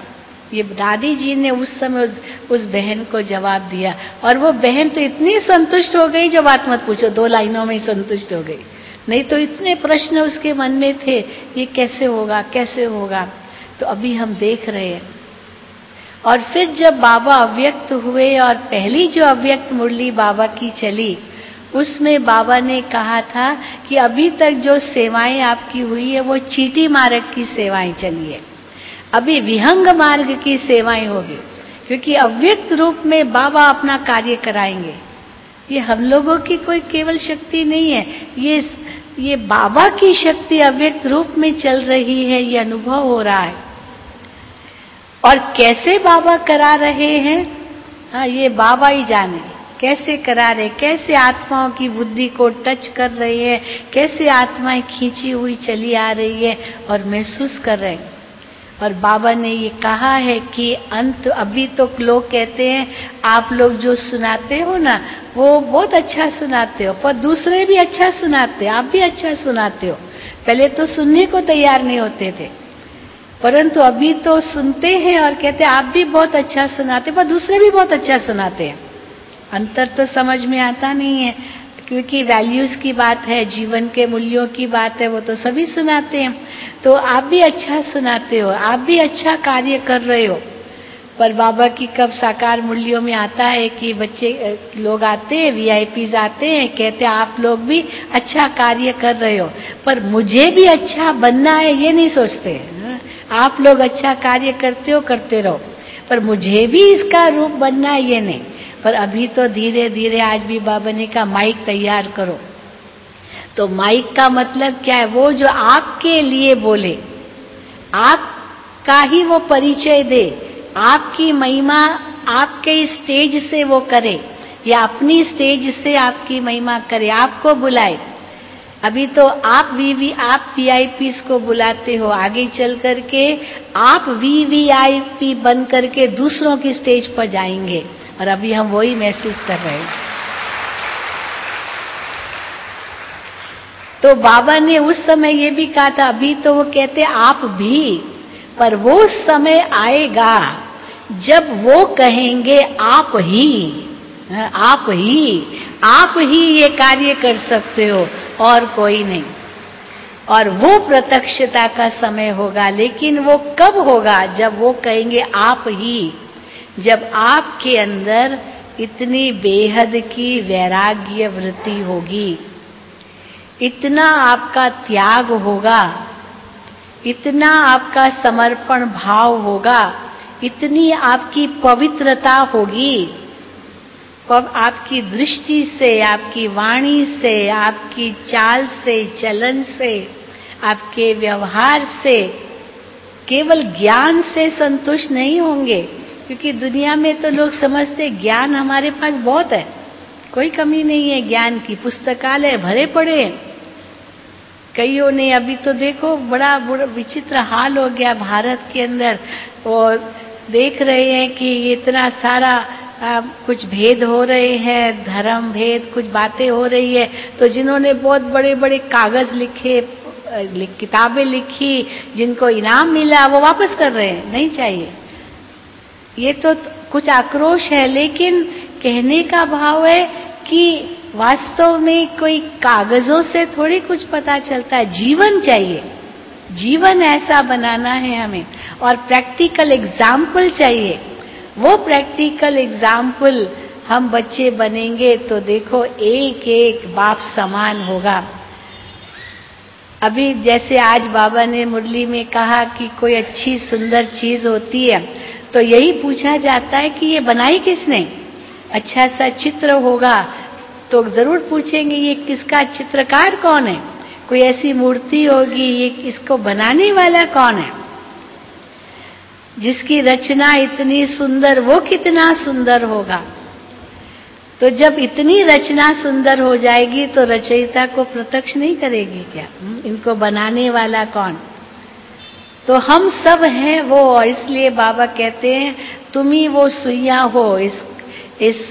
ये दादी जी ने उस समय उस बहन को जवाब दिया, और वो बहन तो इतनी संतुष्ट हो गई जो बात मत पूछो, 2 लाइनों में ही संतुष्ट हो गई। नहीं तो इतने प्रश्न उसके मन में थे, ये कैसे होगा कैसे होगा। तो अभी हम देख रहे हैं। और फिर जब बाबा अव्यक्त हुए और पहली जो अव्यक्त मुरली बाबा की चली, उसमें बाबा ने कहा था कि अभी तक जो सेवाएं आपकी हुई है वो चीटी मार्ग की सेवाएं चली है, अभी विहंग मार्ग की सेवाएं होगी, क्योंकि अव्यक्त रूप में बाबा अपना कार्य कराएंगे। ये हम लोगों की कोई केवल शक्ति नहीं है, ये बाबा की शक्ति अव्यक्त रूप में चल रही है, ये अनुभव हो रहा है। और कैसे बाबा करा रहे हैं, हाँ, ये बाबा ही जाने कैसे करा रहे, कैसे आत्माओं की बुद्धि को टच कर रहे हैं, कैसे आत्माएं खींची हुई चली आ रही है और महसूस कर रहे हैं। और बाबा ने ये कहा है कि अंत, अभी तो लोग कहते हैं आप लोग जो सुनाते हो ना वो बहुत अच्छा सुनाते हो, पर दूसरे भी अच्छा सुनाते, आप भी अच्छा सुनाते हो। पहले तो सुनने को तैयार नहीं होते थे, परंतु अभी तो सुनते हैं और कहते हैं आप भी बहुत अच्छा सुनाते, पर दूसरे भी बहुत अच्छा सुनाते हैं। अंतर तो समझ में आता नहीं है, क्योंकि वैल्यूज की बात है, जीवन के मूल्यों की बात है, वो तो सभी सुनाते हैं। तो आप भी अच्छा सुनाते हो, आप भी अच्छा कार्य कर रहे हो। पर बाबा की कब साकार मूल्यों में आता है कि बच्चे लोग आते हैं, वीआईपीज आते हैं, कहते हैं आप लोग भी अच्छा कार्य कर रहे हो, पर मुझे भी अच्छा बनना है ये नहीं सोचते। आप लोग अच्छा कार्य करते हो, करते रहो, पर मुझे भी इसका रूप बनना है ये नहीं। पर अभी तो धीरे धीरे, आज भी बाबा ने कहा माइक तैयार करो। तो माइक का मतलब क्या है, वो जो आपके लिए बोले, आपका ही वो परिचय दे, आपकी महिमा आपके स्टेज से वो करे, या अपनी स्टेज से आपकी महिमा करे, आपको बुलाए। अभी तो आप वीआईपीस को बुलाते हो, आगे चल करके आप वीवीआईपी बन करके दूसरों की स्टेज पर जाएंगे, और अभी हम वही महसूस कर रहे हैं। तो बाबा ने उस समय ये भी कहा था, अभी तो वो कहते आप भी, पर वो समय आएगा जब वो कहेंगे आप ही, आप ही ये कार्य कर सकते हो और कोई नहीं। और वो प्रत्यक्षता का समय होगा, लेकिन वो कब होगा, जब वो कहेंगे आप ही, जब आपके अंदर इतनी बेहद की वैराग्य वृत्ति होगी, इतना आपका त्याग होगा, इतना आपका समर्पण भाव होगा, इतनी आपकी पवित्रता होगी, आपकी दृष्टि से, आपकी वाणी से, आपकी चाल से, चलन से, आपके व्यवहार से, केवल ज्ञान से संतुष्ट नहीं होंगे। क्योंकि दुनिया में तो लोग समझते ज्ञान हमारे पास बहुत है, कोई कमी नहीं है ज्ञान की, पुस्तकालय भरे पड़े हैं। कईयों ने, अभी तो देखो बड़ा विचित्र हाल हो गया भारत के अंदर, और देख रहे हैं कि इतना सारा कुछ भेद हो रहे हैं, धर्म भेद, कुछ बातें हो रही है। तो जिन्होंने बहुत बड़े बड़े कागज लिखे, किताबें लिखी, जिनको इनाम मिला, वो वापस कर रहे हैं, नहीं चाहिए। ये तो कुछ आक्रोश है, लेकिन कहने का भाव है कि वास्तव में कोई कागजों से थोड़ी कुछ पता चलता है, जीवन चाहिए, जीवन ऐसा बनाना है हमें, और प्रैक्टिकल एग्जाम्पल चाहिए। वो प्रैक्टिकल एग्जाम्पल हम बच्चे बनेंगे तो देखो एक एक बाप समान होगा। अभी जैसे आज बाबा ने मुरली में कहा कि कोई अच्छी सुंदर चीज होती है तो यही पूछा जाता है कि ये बनाई किसने। अच्छा सा चित्र होगा तो जरूर पूछेंगे ये किसका, चित्रकार कौन है। कोई ऐसी मूर्ति होगी, ये इसको बनाने वाला कौन है। जिसकी रचना इतनी सुंदर, वो कितना सुंदर होगा। तो जब इतनी रचना सुंदर हो जाएगी तो रचयिता को प्रत्यक्ष नहीं करेगी क्या, इनको बनाने वाला कौन। तो हम सब हैं वो, और इसलिए बाबा कहते हैं तुम ही वो सुइयां हो, इस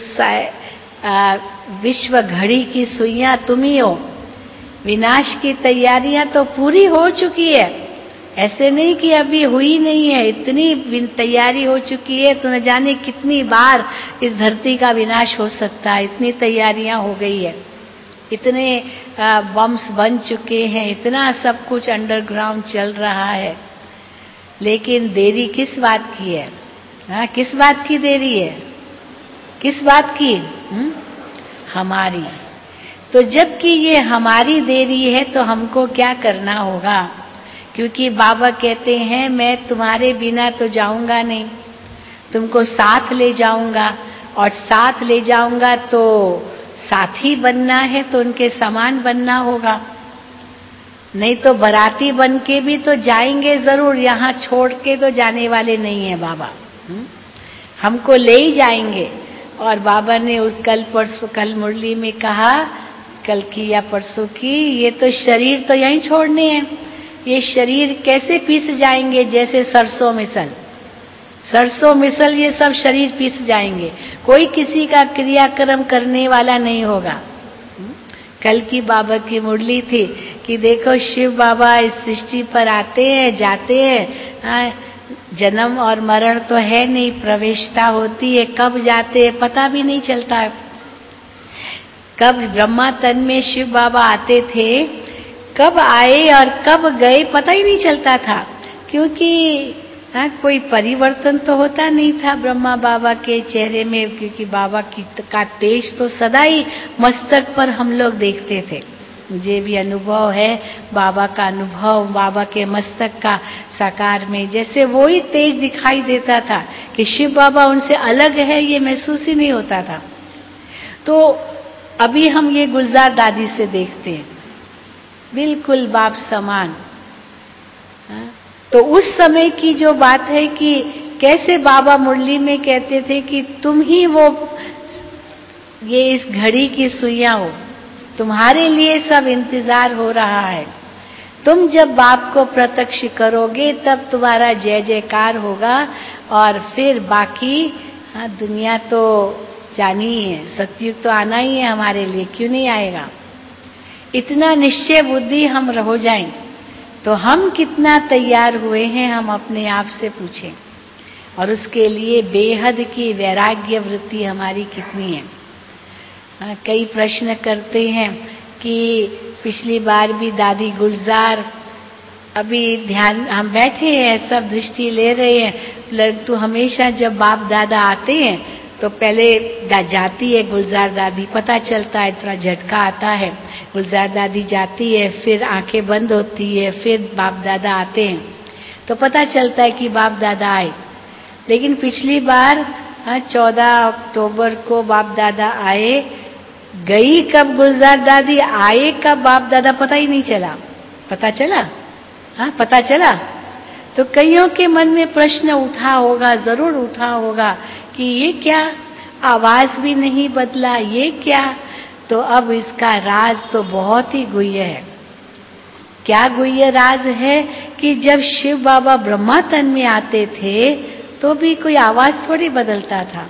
विश्व घड़ी की सुइयां तुम ही हो। विनाश की तैयारियां तो पूरी हो चुकी है, ऐसे नहीं कि अभी हुई नहीं है, इतनी तैयारी हो चुकी है तो न जाने कितनी बार इस धरती का विनाश हो सकता है, इतनी तैयारियां हो गई है, इतने बम्स बन चुके हैं, इतना सब कुछ अंडरग्राउंड चल रहा है। लेकिन देरी किस बात की है? किस बात की देरी है? किस बात की? हमारी। तो जबकि ये हमारी देरी है तो हमको क्या करना होगा? क्योंकि बाबा कहते हैं मैं तुम्हारे बिना तो जाऊंगा नहीं, तुमको साथ ले जाऊंगा, और साथ ले जाऊंगा तो साथी बनना है तो उनके समान बनना होगा, नहीं तो बाराती बन के भी तो जाएंगे जरूर, यहाँ छोड़ के तो जाने वाले नहीं है बाबा। हमको ले ही जाएंगे। और बाबा ने उस कल मुरली में कहा, कल की या परसों की, ये तो शरीर तो यहीं छोड़ने हैं, ये शरीर कैसे पीस जाएंगे? जैसे सरसों मिसल ये सब शरीर पीस जाएंगे, कोई किसी का क्रियाक्रम करने वाला नहीं होगा। कल की बाबा की मुरली थी कि देखो शिव बाबा इस सृष्टि पर आते हैं जाते हैं, जन्म और मरण तो है नहीं, प्रवेशता होती है, कब जाते हैं पता भी नहीं चलता है। कब ब्रह्मा तन में शिव बाबा आते थे, कब आए और कब गए पता ही नहीं चलता था, क्योंकि कोई परिवर्तन तो होता नहीं था ब्रह्मा बाबा के चेहरे में, क्योंकि बाबा का तेज तो सदा ही मस्तक पर हम लोग देखते थे। मुझे भी अनुभव है बाबा का अनुभव, बाबा के मस्तक का साकार में, जैसे वो ही तेज दिखाई देता था कि शिव बाबा उनसे अलग है, ये महसूस ही नहीं होता था। तो अभी हम ये गुलजार दादी से देखते हैं, बिल्कुल बाप समान। तो उस समय की जो बात है कि कैसे बाबा मुरली में कहते थे कि तुम ही वो ये इस घड़ी की सुइयां हो, तुम्हारे लिए सब इंतजार हो रहा है, तुम जब बाप को प्रत्यक्ष करोगे तब तुम्हारा जय जयकार होगा, और फिर बाकी दुनिया तो जानी है, सतयुग तो आना ही है हमारे लिए, क्यों नहीं आएगा? इतना निश्चय बुद्धि हम हो जाएं तो हम कितना तैयार हुए हैं, हम अपने आप से पूछें, और उसके लिए बेहद की वैराग्य वृत्ति हमारी कितनी है। कई प्रश्न करते हैं कि पिछली बार भी दादी गुलजार, अभी ध्यान हम बैठे हैं सब दृष्टि ले रहे हैं, परंतु हमेशा जब बाप दादा आते हैं तो पहले जाती है गुलजार दादी, पता चलता है, थोड़ा झटका आता है, गुलजार दादी जाती है, फिर आंखें बंद होती है, फिर बाप दादा आते हैं तो पता चलता है कि बाप दादा आए। लेकिन पिछली बार 14 अक्टूबर को बाप दादा आए, गई कब गुलजार दादी, आए कब बाप दादा, पता ही नहीं चला। पता चला? पता चला? तो कईयों के मन में प्रश्न उठा होगा, जरूर उठा होगा कि ये क्या, आवाज भी नहीं बदला, ये क्या? तो अब इसका राज तो बहुत ही गुह्य है। क्या गुह्य राज है कि जब शिव बाबा ब्रह्मा तन में आते थे तो भी कोई आवाज थोड़ी बदलता था,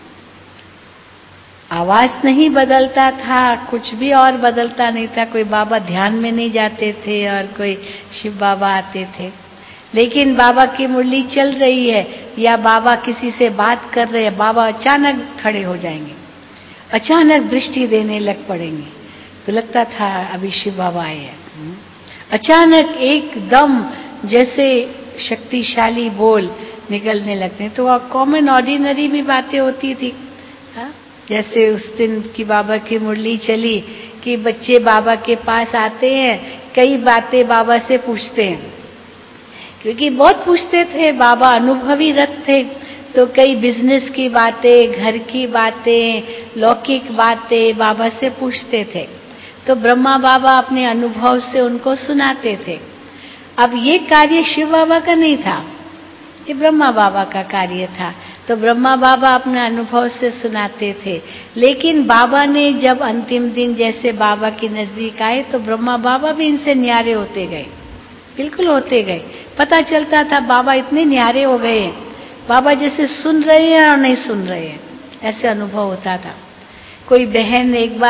आवाज नहीं बदलता था, कुछ भी और बदलता नहीं था, कोई बाबा ध्यान में नहीं जाते थे और कोई शिव बाबा आते थे। लेकिन बाबा की मुरली चल रही है या बाबा किसी से बात कर रहे हैं, बाबा अचानक खड़े हो जाएंगे, अचानक दृष्टि देने लग पड़ेंगे, तो लगता था अभी शिव बाबा आए हैं। अचानक एकदम जैसे शक्तिशाली बोल निकलने लगते हैं। तो कॉमन ऑर्डिनरी भी बातें होती थी, जैसे उस दिन की बाबा की मुरली चली कि बच्चे बाबा के पास आते हैं, कई बातें बाबा से पूछते हैं, क्योंकि बहुत पूछते थे, बाबा अनुभवी रथ थे, तो कई बिजनेस की बातें, घर की बातें, लौकिक बातें बाबा से पूछते थे। तो ब्रह्मा बाबा अपने अनुभव से उनको सुनाते थे। अब ये कार्य शिव बाबा का नहीं था, ये ब्रह्मा बाबा का कार्य था। तो ब्रह्मा बाबा अपने अनुभव से सुनाते थे, लेकिन बाबा ने जब अंतिम दिन जैसे बाबा के नजदीक आए तो ब्रह्मा बाबा भी इनसे न्यारे होते गए, बिल्कुल होते गए। पता चलता था बाबा इतने न्यारे हो गए हैं, बाबा जैसे सुन रहे हैं और नहीं सुन रहे हैं, ऐसे अनुभव होता था। कोई बहन एक बार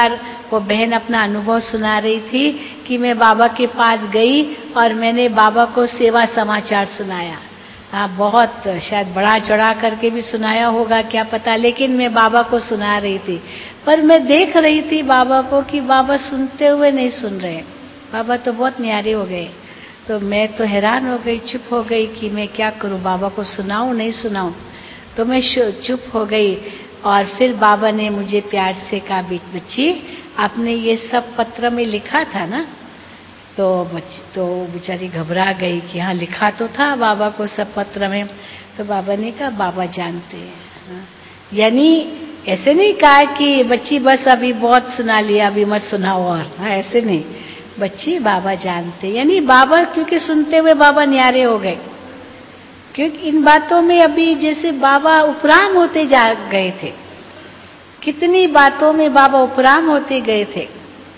वो बहन अपना अनुभव सुना रही थी कि मैं बाबा के पास गई और मैंने बाबा को सेवा समाचार सुनाया। हाँ, बहुत शायद बड़ा चढ़ा करके भी सुनाया होगा, क्या पता, लेकिन मैं बाबा को सुना रही थी। पर मैं देख रही थी बाबा को कि बाबा सुनते हुए नहीं सुन रहे। बाबा तो बहुत न्यारे हो गए। तो मैं तो हैरान हो गई, चुप हो गई कि मैं क्या करूं, बाबा को सुनाऊं नहीं सुनाऊं। तो मैं चुप हो गई और फिर बाबा ने मुझे प्यार से कहा, बच्ची आपने ये सब पत्र में लिखा था ना? तो बेचारी घबरा गई कि हाँ लिखा तो था बाबा को सब पत्र में। तो बाबा ने कहा बाबा जानते हैं। हाँ। यानी ऐसे नहीं कहा कि बच्ची बस अभी बहुत सुना लिया, अभी मत सुनाओ और। हाँ, ऐसे नहीं, बच्ची बाबा जानते, यानी बाबा क्योंकि सुनते हुए बाबा न्यारे हो गए। क्योंकि इन बातों में अभी जैसे बाबा उपराम होते जा गए थे, कितनी बातों में बाबा उपराम होते गए थे।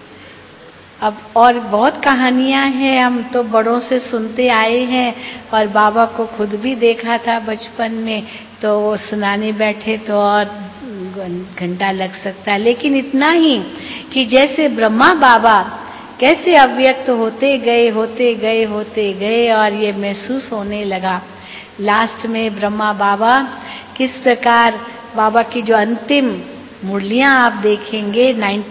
अब और बहुत कहानियां हैं, हम तो बड़ों से सुनते आए हैं और बाबा को खुद भी देखा था बचपन में, तो वो सुनाने बैठे तो और घंटा लग सकता है। लेकिन इतना ही कि जैसे ब्रह्मा बाबा कैसे अव्यक्त होते गए होते गए होते गए और ये महसूस होने लगा लास्ट में ब्रह्मा बाबा किस प्रकार बाबा की जो अंतिम मुरलियां आप देखेंगे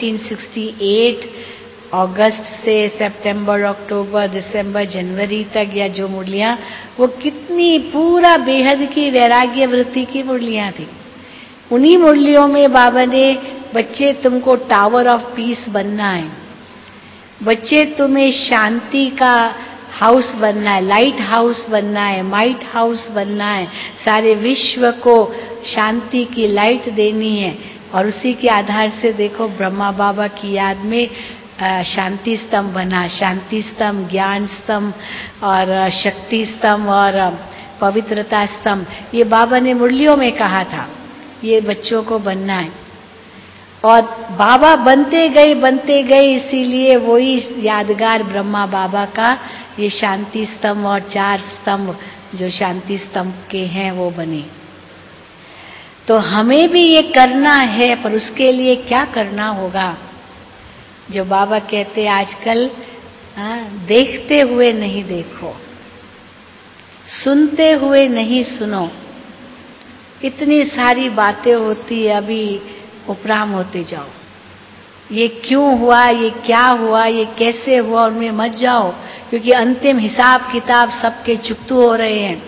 1968 अगस्त से सितंबर, अक्टूबर, दिसंबर, जनवरी तक, या जो मुरलियां, वो कितनी पूरा बेहद की वैराग्य वृत्ति की मुरलियां थी। उन्हीं मुरलियों में बाबा ने, बच्चे तुमको टावर ऑफ पीस बनना है, बच्चे तुम्हें शांति का हाउस बनना है, लाइट हाउस बनना है, माइट हाउस बनना है, सारे विश्व को शांति की लाइट देनी है। और उसी के आधार से देखो ब्रह्मा बाबा की याद में शांति स्तंभ बना, शांति स्तंभ, ज्ञान स्तंभ और शक्ति स्तंभ और पवित्रता स्तंभ। ये बाबा ने मुरलियों में कहा था, ये बच्चों को बनना है। और बाबा बनते गए, इसीलिए वही यादगार ब्रह्मा बाबा का ये शांति स्तंभ और 4 स्तंभ जो शांति स्तंभ के हैं वो बने। तो हमें भी ये करना है, पर उसके लिए क्या करना होगा? जो बाबा कहते आजकल, देखते हुए नहीं देखो, सुनते हुए नहीं सुनो। इतनी सारी बातें होती है, अभी उपराम होते जाओ। ये क्यों हुआ, ये क्या हुआ, ये कैसे हुआ, उनमें मत जाओ, क्योंकि अंतिम हिसाब किताब सबके चुकतू हो रहे हैं।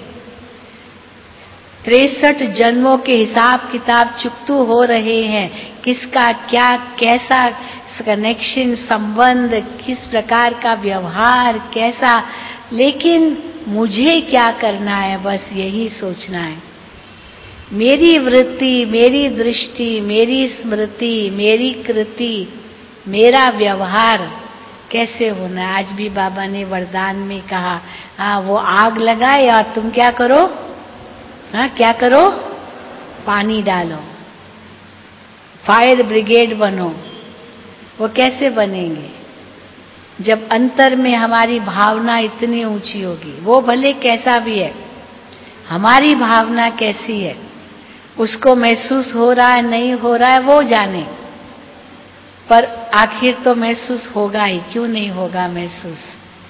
63 जन्मों के हिसाब किताब चुकतू हो रहे हैं। किसका क्या, कैसा कनेक्शन, संबंध, किस प्रकार का व्यवहार, कैसा। लेकिन मुझे क्या करना है, बस यही सोचना है। मेरी वृत्ति, मेरी दृष्टि, मेरी स्मृति, मेरी कृति, मेरा व्यवहार कैसे होना है। आज भी बाबा ने वरदान में कहा, वो आग लगाए और तुम क्या करो, क्या करो, पानी डालो, फायर ब्रिगेड बनो। वो कैसे बनेंगे? जब अंतर में हमारी भावना इतनी ऊंची होगी। वो भले कैसा भी है, हमारी भावना कैसी है, उसको महसूस हो रहा है नहीं हो रहा है वो जाने, पर आखिर तो महसूस होगा ही, क्यों नहीं होगा महसूस।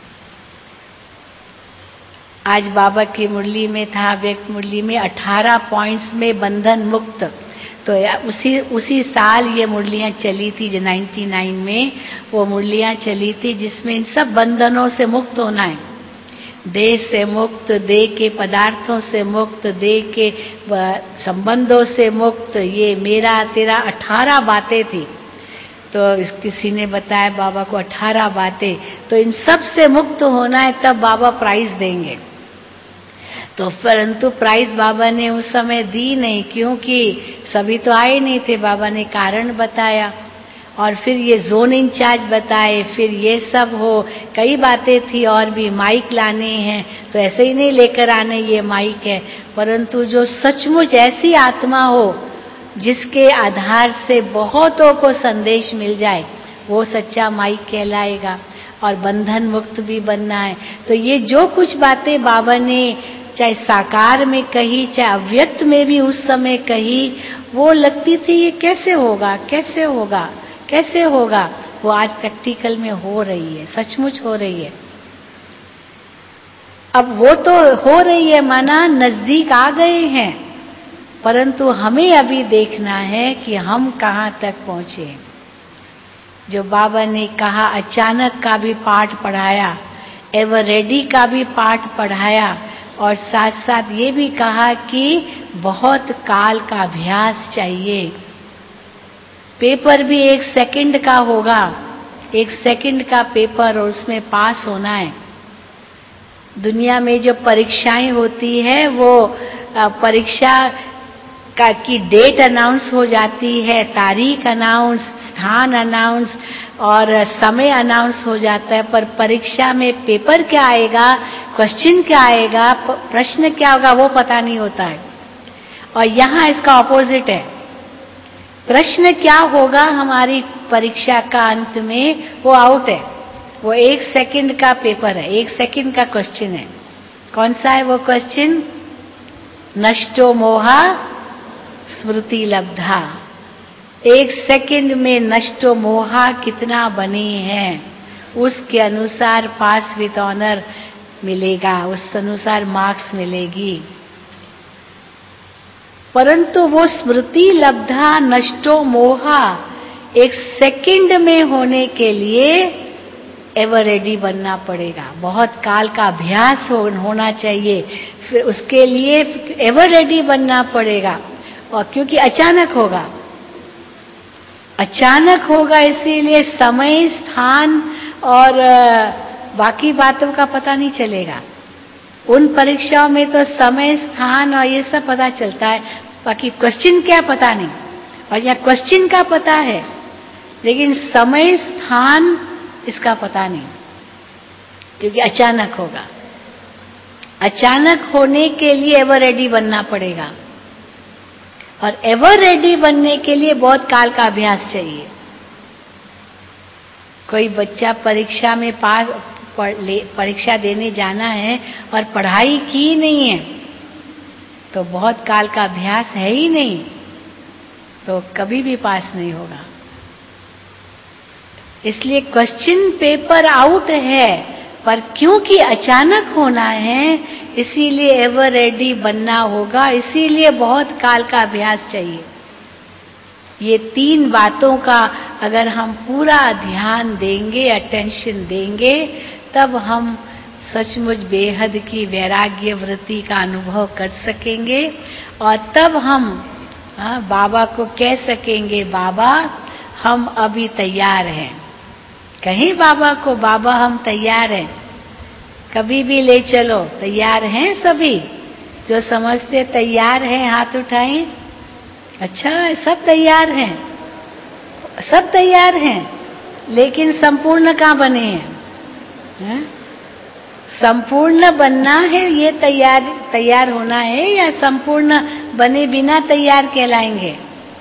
आज बाबा की मुरली में था, व्यक्त मुरली में 18 पॉइंट्स में बंधन मुक्त। तो उसी साल ये मुरलियां चली थी, जो 99 में वो मुरलियां चली थी, जिसमें इन सब बंधनों से मुक्त होना है। देह से मुक्त, देह के पदार्थों से मुक्त, देह के संबंधों से मुक्त, ये मेरा तेरा 18 बातें थी। तो किसी ने बताया बाबा को 18 बातें, तो इन सब से मुक्त होना है, तब बाबा प्राइज देंगे। तो परंतु प्राइज बाबा ने उस समय दी नहीं, क्योंकि सभी तो आए नहीं थे। बाबा ने कारण बताया और फिर ये जोन इंचार्ज बताए, फिर ये सब हो, कई बातें थी और भी। माइक लाने हैं तो ऐसे ही नहीं लेकर आने, ये माइक है, परंतु जो सचमुच ऐसी आत्मा हो जिसके आधार से बहुतों को संदेश मिल जाए, वो सच्चा माइक कहलाएगा। और बंधन मुक्त भी बनना है। तो ये जो कुछ बातें बाबा ने चाहे साकार में कही, चाहे अव्यक्त में भी उस समय कही, वो लगती थी ये कैसे होगा, कैसे होगा, कैसे होगा? वो आज प्रैक्टिकल में हो रही है, सचमुच हो रही है। अब वो तो हो रही है, माना नजदीक आ गए हैं, परंतु हमें अभी देखना है कि हम कहाँ तक पहुंचे। जो बाबा ने कहा, अचानक का भी पाठ पढ़ाया, एवर रेडी का भी पाठ पढ़ाया, और साथ साथ ये भी कहा कि बहुत काल का अभ्यास चाहिए। पेपर भी 1 सेकंड का होगा, 1 सेकंड का पेपर, और उसमें पास होना है। दुनिया में जो परीक्षाएं होती है वो परीक्षा का की डेट अनाउंस हो जाती है, तारीख अनाउंस, स्थान अनाउंस और समय अनाउंस हो जाता है, पर परीक्षा में पेपर क्या आएगा, क्वेश्चन क्या आएगा, प्रश्न क्या होगा, वो पता नहीं होता है। और यहाँ इसका ऑपोजिट है। प्रश्न क्या होगा हमारी परीक्षा का अंत में, वो आउट है। वो 1 सेकंड का पेपर है, 1 सेकंड का क्वेश्चन है। कौन सा है वो क्वेश्चन? नष्टो मोहा स्मृति लब्धा। 1 सेकंड में नष्टो मोहा कितना बने हैं, उसके अनुसार पास विद ऑनर मिलेगा, उस अनुसार मार्क्स मिलेगी। परंतु वो स्मृति लब्धा नष्टो मोहा 1 सेकंड में होने के लिए एवर रेडी बनना पड़ेगा। बहुत काल का अभ्यास होना चाहिए, फिर उसके लिए एवर रेडी बनना पड़ेगा। और क्योंकि अचानक होगा, इसीलिए समय, स्थान और बाकी बातों का पता नहीं चलेगा। उन परीक्षाओं में तो समय, स्थान और ये सब पता चलता है, बाकी क्वेश्चन क्या पता नहीं। और यहाँ क्वेश्चन का पता है, लेकिन समय, स्थान इसका पता नहीं, क्योंकि अचानक होगा। अचानक होने के लिए एवर रेडी बनना पड़ेगा, और एवर रेडी बनने के लिए बहुत काल का अभ्यास चाहिए। कोई बच्चा परीक्षा में परीक्षा देने जाना है और पढ़ाई की नहीं है, तो बहुत काल का अभ्यास है ही नहीं, तो कभी भी पास नहीं होगा। इसलिए क्वेश्चन पेपर आउट है, पर क्योंकि अचानक होना है, इसीलिए एवर रेडी बनना होगा, इसीलिए बहुत काल का अभ्यास चाहिए। ये 3 बातों का अगर हम पूरा ध्यान देंगे, अटेंशन देंगे, तब हम सचमुच बेहद की वैराग्य वृत्ति का अनुभव कर सकेंगे, और तब हम बाबा को कह सकेंगे, बाबा हम अभी तैयार हैं। कहीं बाबा को, बाबा हम तैयार हैं, कभी भी ले चलो। तैयार हैं सभी? जो समझते तैयार हैं हाथ उठाएं। अच्छा, सब तैयार हैं, सब तैयार हैं, लेकिन संपूर्ण कहाँ बने हैं? संपूर्ण बनना है, ये तैयार होना है, या संपूर्ण बने बिना तैयार कहलाएंगे?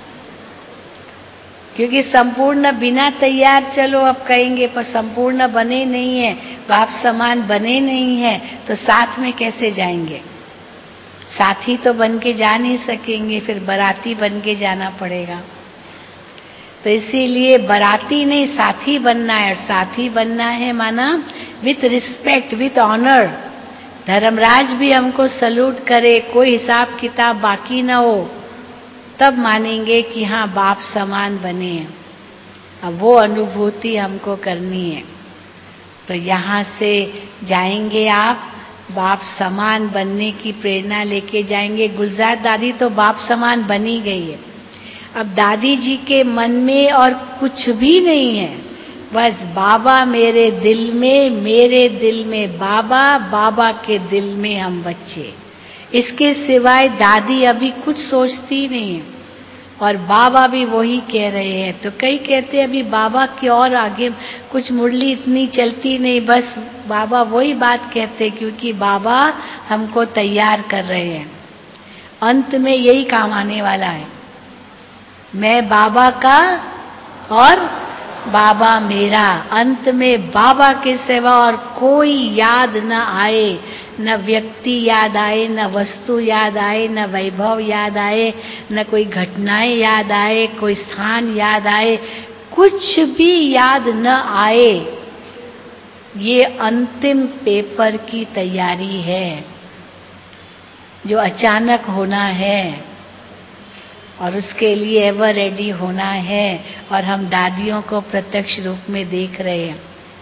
क्योंकि संपूर्ण बिना तैयार चलो अब कहेंगे, पर संपूर्ण बने नहीं है, बाप समान बने नहीं है, तो साथ में कैसे जाएंगे? साथी तो बन के जा नहीं सकेंगे, फिर बाराती बन के जाना पड़ेगा। तो इसीलिए बाराती नहीं, साथी बनना है। और साथी बनना है माना with respect, with honour. Dharmraj भी हमको सल्यूट करे, कोई हिसाब किताब बाकी ना हो, तब मानेंगे कि हाँ बाप समान बने हैं। अब वो अनुभूति हमको करनी है। तो यहाँ से जाएंगे आप, बाप समान बनने की प्रेरणा लेके जाएंगे। गुलजार दादी तो बाप समान बनी गई है। अब दादी जी के मन में और कुछ भी नहीं है, बस बाबा मेरे दिल में बाबा, बाबा के दिल में हम बच्चे। इसके सिवाय दादी अभी कुछ सोचती नहीं है, और बाबा भी वही कह रहे हैं। तो कई कहते हैं अभी बाबा की और आगे कुछ मुरली इतनी चलती नहीं, बस बाबा वही बात कहते, क्योंकि बाबा हमको तैयार कर रहे हैं। अंत में यही काम आने वाला है, मैं बाबा का और बाबा मेरा। अंत में बाबा के सिवा और कोई याद न आए, न व्यक्ति याद आए, न वस्तु याद आए, न वैभव याद आए, न कोई घटनाएं याद आए, कोई स्थान याद आए, कुछ भी याद न आए, ये अंतिम पेपर की तैयारी है जो अचानक होना है, और उसके लिए एवर रेडी होना है। और हम दादियों को प्रत्यक्ष रूप में देख रहे हैं।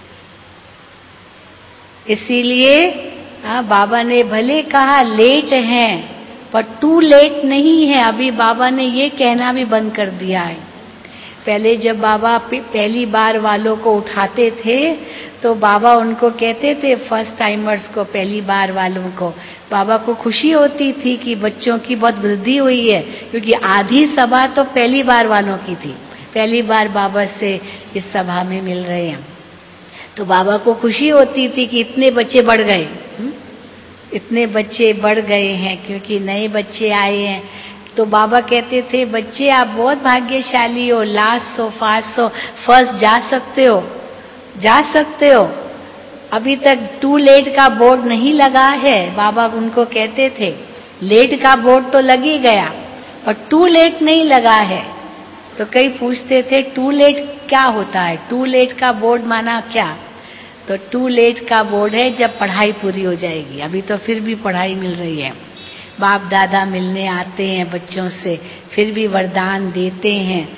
इसीलिए बाबा ने भले कहा लेट है, पर टू लेट नहीं है। अभी बाबा ने ये कहना भी बंद कर दिया है। पहले जब बाबा पहली बार वालों को उठाते थे तो बाबा उनको कहते थे, फर्स्ट टाइमर्स को, पहली बार वालों को, बाबा को खुशी होती थी कि बच्चों की बहुत वृद्धि हुई है, क्योंकि आधी सभा तो पहली बार वालों की थी, पहली बार बाबा से इस सभा में मिल रहे हैं। तो बाबा को खुशी होती थी कि इतने बच्चे बढ़ गए, इतने बच्चे बढ़ गए हैं, क्योंकि नए बच्चे आए हैं। तो बाबा कहते थे, बच्चे आप बहुत भाग्यशाली हो, लास्ट हो, फास्ट हो, फर्स्ट जा सकते हो, जा सकते हो। अभी तक टू लेट का बोर्ड नहीं लगा है, बाबा उनको कहते थे। लेट का बोर्ड तो लग ही गया, पर टू लेट नहीं लगा है। तो कई पूछते थे टू लेट क्या होता है, टू लेट का बोर्ड माना क्या? तो टू लेट का बोर्ड है जब पढ़ाई पूरी हो जाएगी। अभी तो फिर भी पढ़ाई मिल रही है, बाप दादा मिलने आते हैं बच्चों से, फिर भी वरदान देते हैं,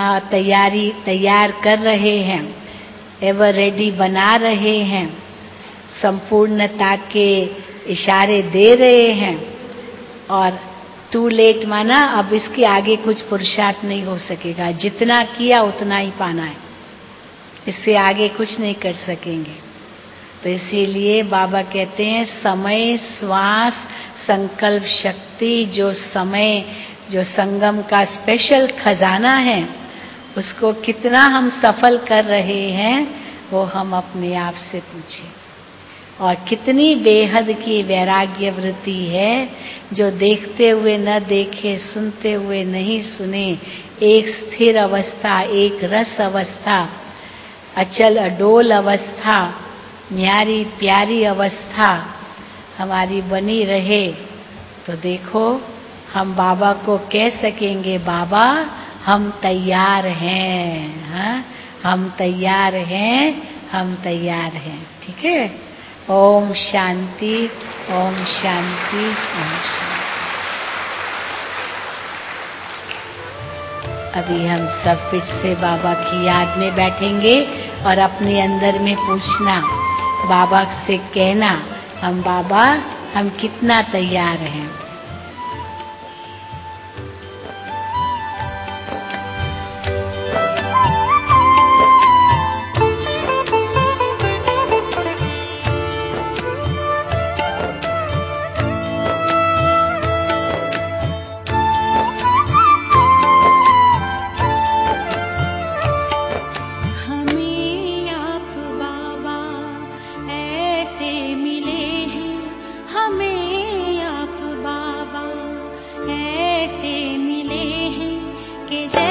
तैयार कर रहे हैं, एवर रेडी बना रहे हैं, संपूर्णता के इशारे दे रहे हैं। और टू लेट माना अब इसके आगे कुछ पुरुषार्थ नहीं हो सकेगा, जितना किया उतना ही पाना है, इससे आगे कुछ नहीं कर सकेंगे। तो इसीलिए बाबा कहते हैं समय, श्वास, संकल्प शक्ति, जो समय, जो संगम का स्पेशल खजाना है, उसको कितना हम सफल कर रहे हैं वो हम अपने आप से पूछें। और कितनी बेहद की वैराग्य वृत्ति है जो देखते हुए न देखे, सुनते हुए नहीं सुने, एक स्थिर अवस्था, एक रस अवस्था, अचल अडोल अवस्था, न्यारी प्यारी अवस्था हमारी बनी रहे। तो देखो हम बाबा को कह सकेंगे, बाबा हम तैयार हैं, हाँ? हम तैयार हैं, हम तैयार हैं। ठीक है। ओम शांति, ओम शांति, ओम शांति। अभी हम सब फिर से बाबा की याद में बैठेंगे और अपने अंदर में पूछना, बाबा से कहना, हम बाबा हम कितना तैयार हैं। के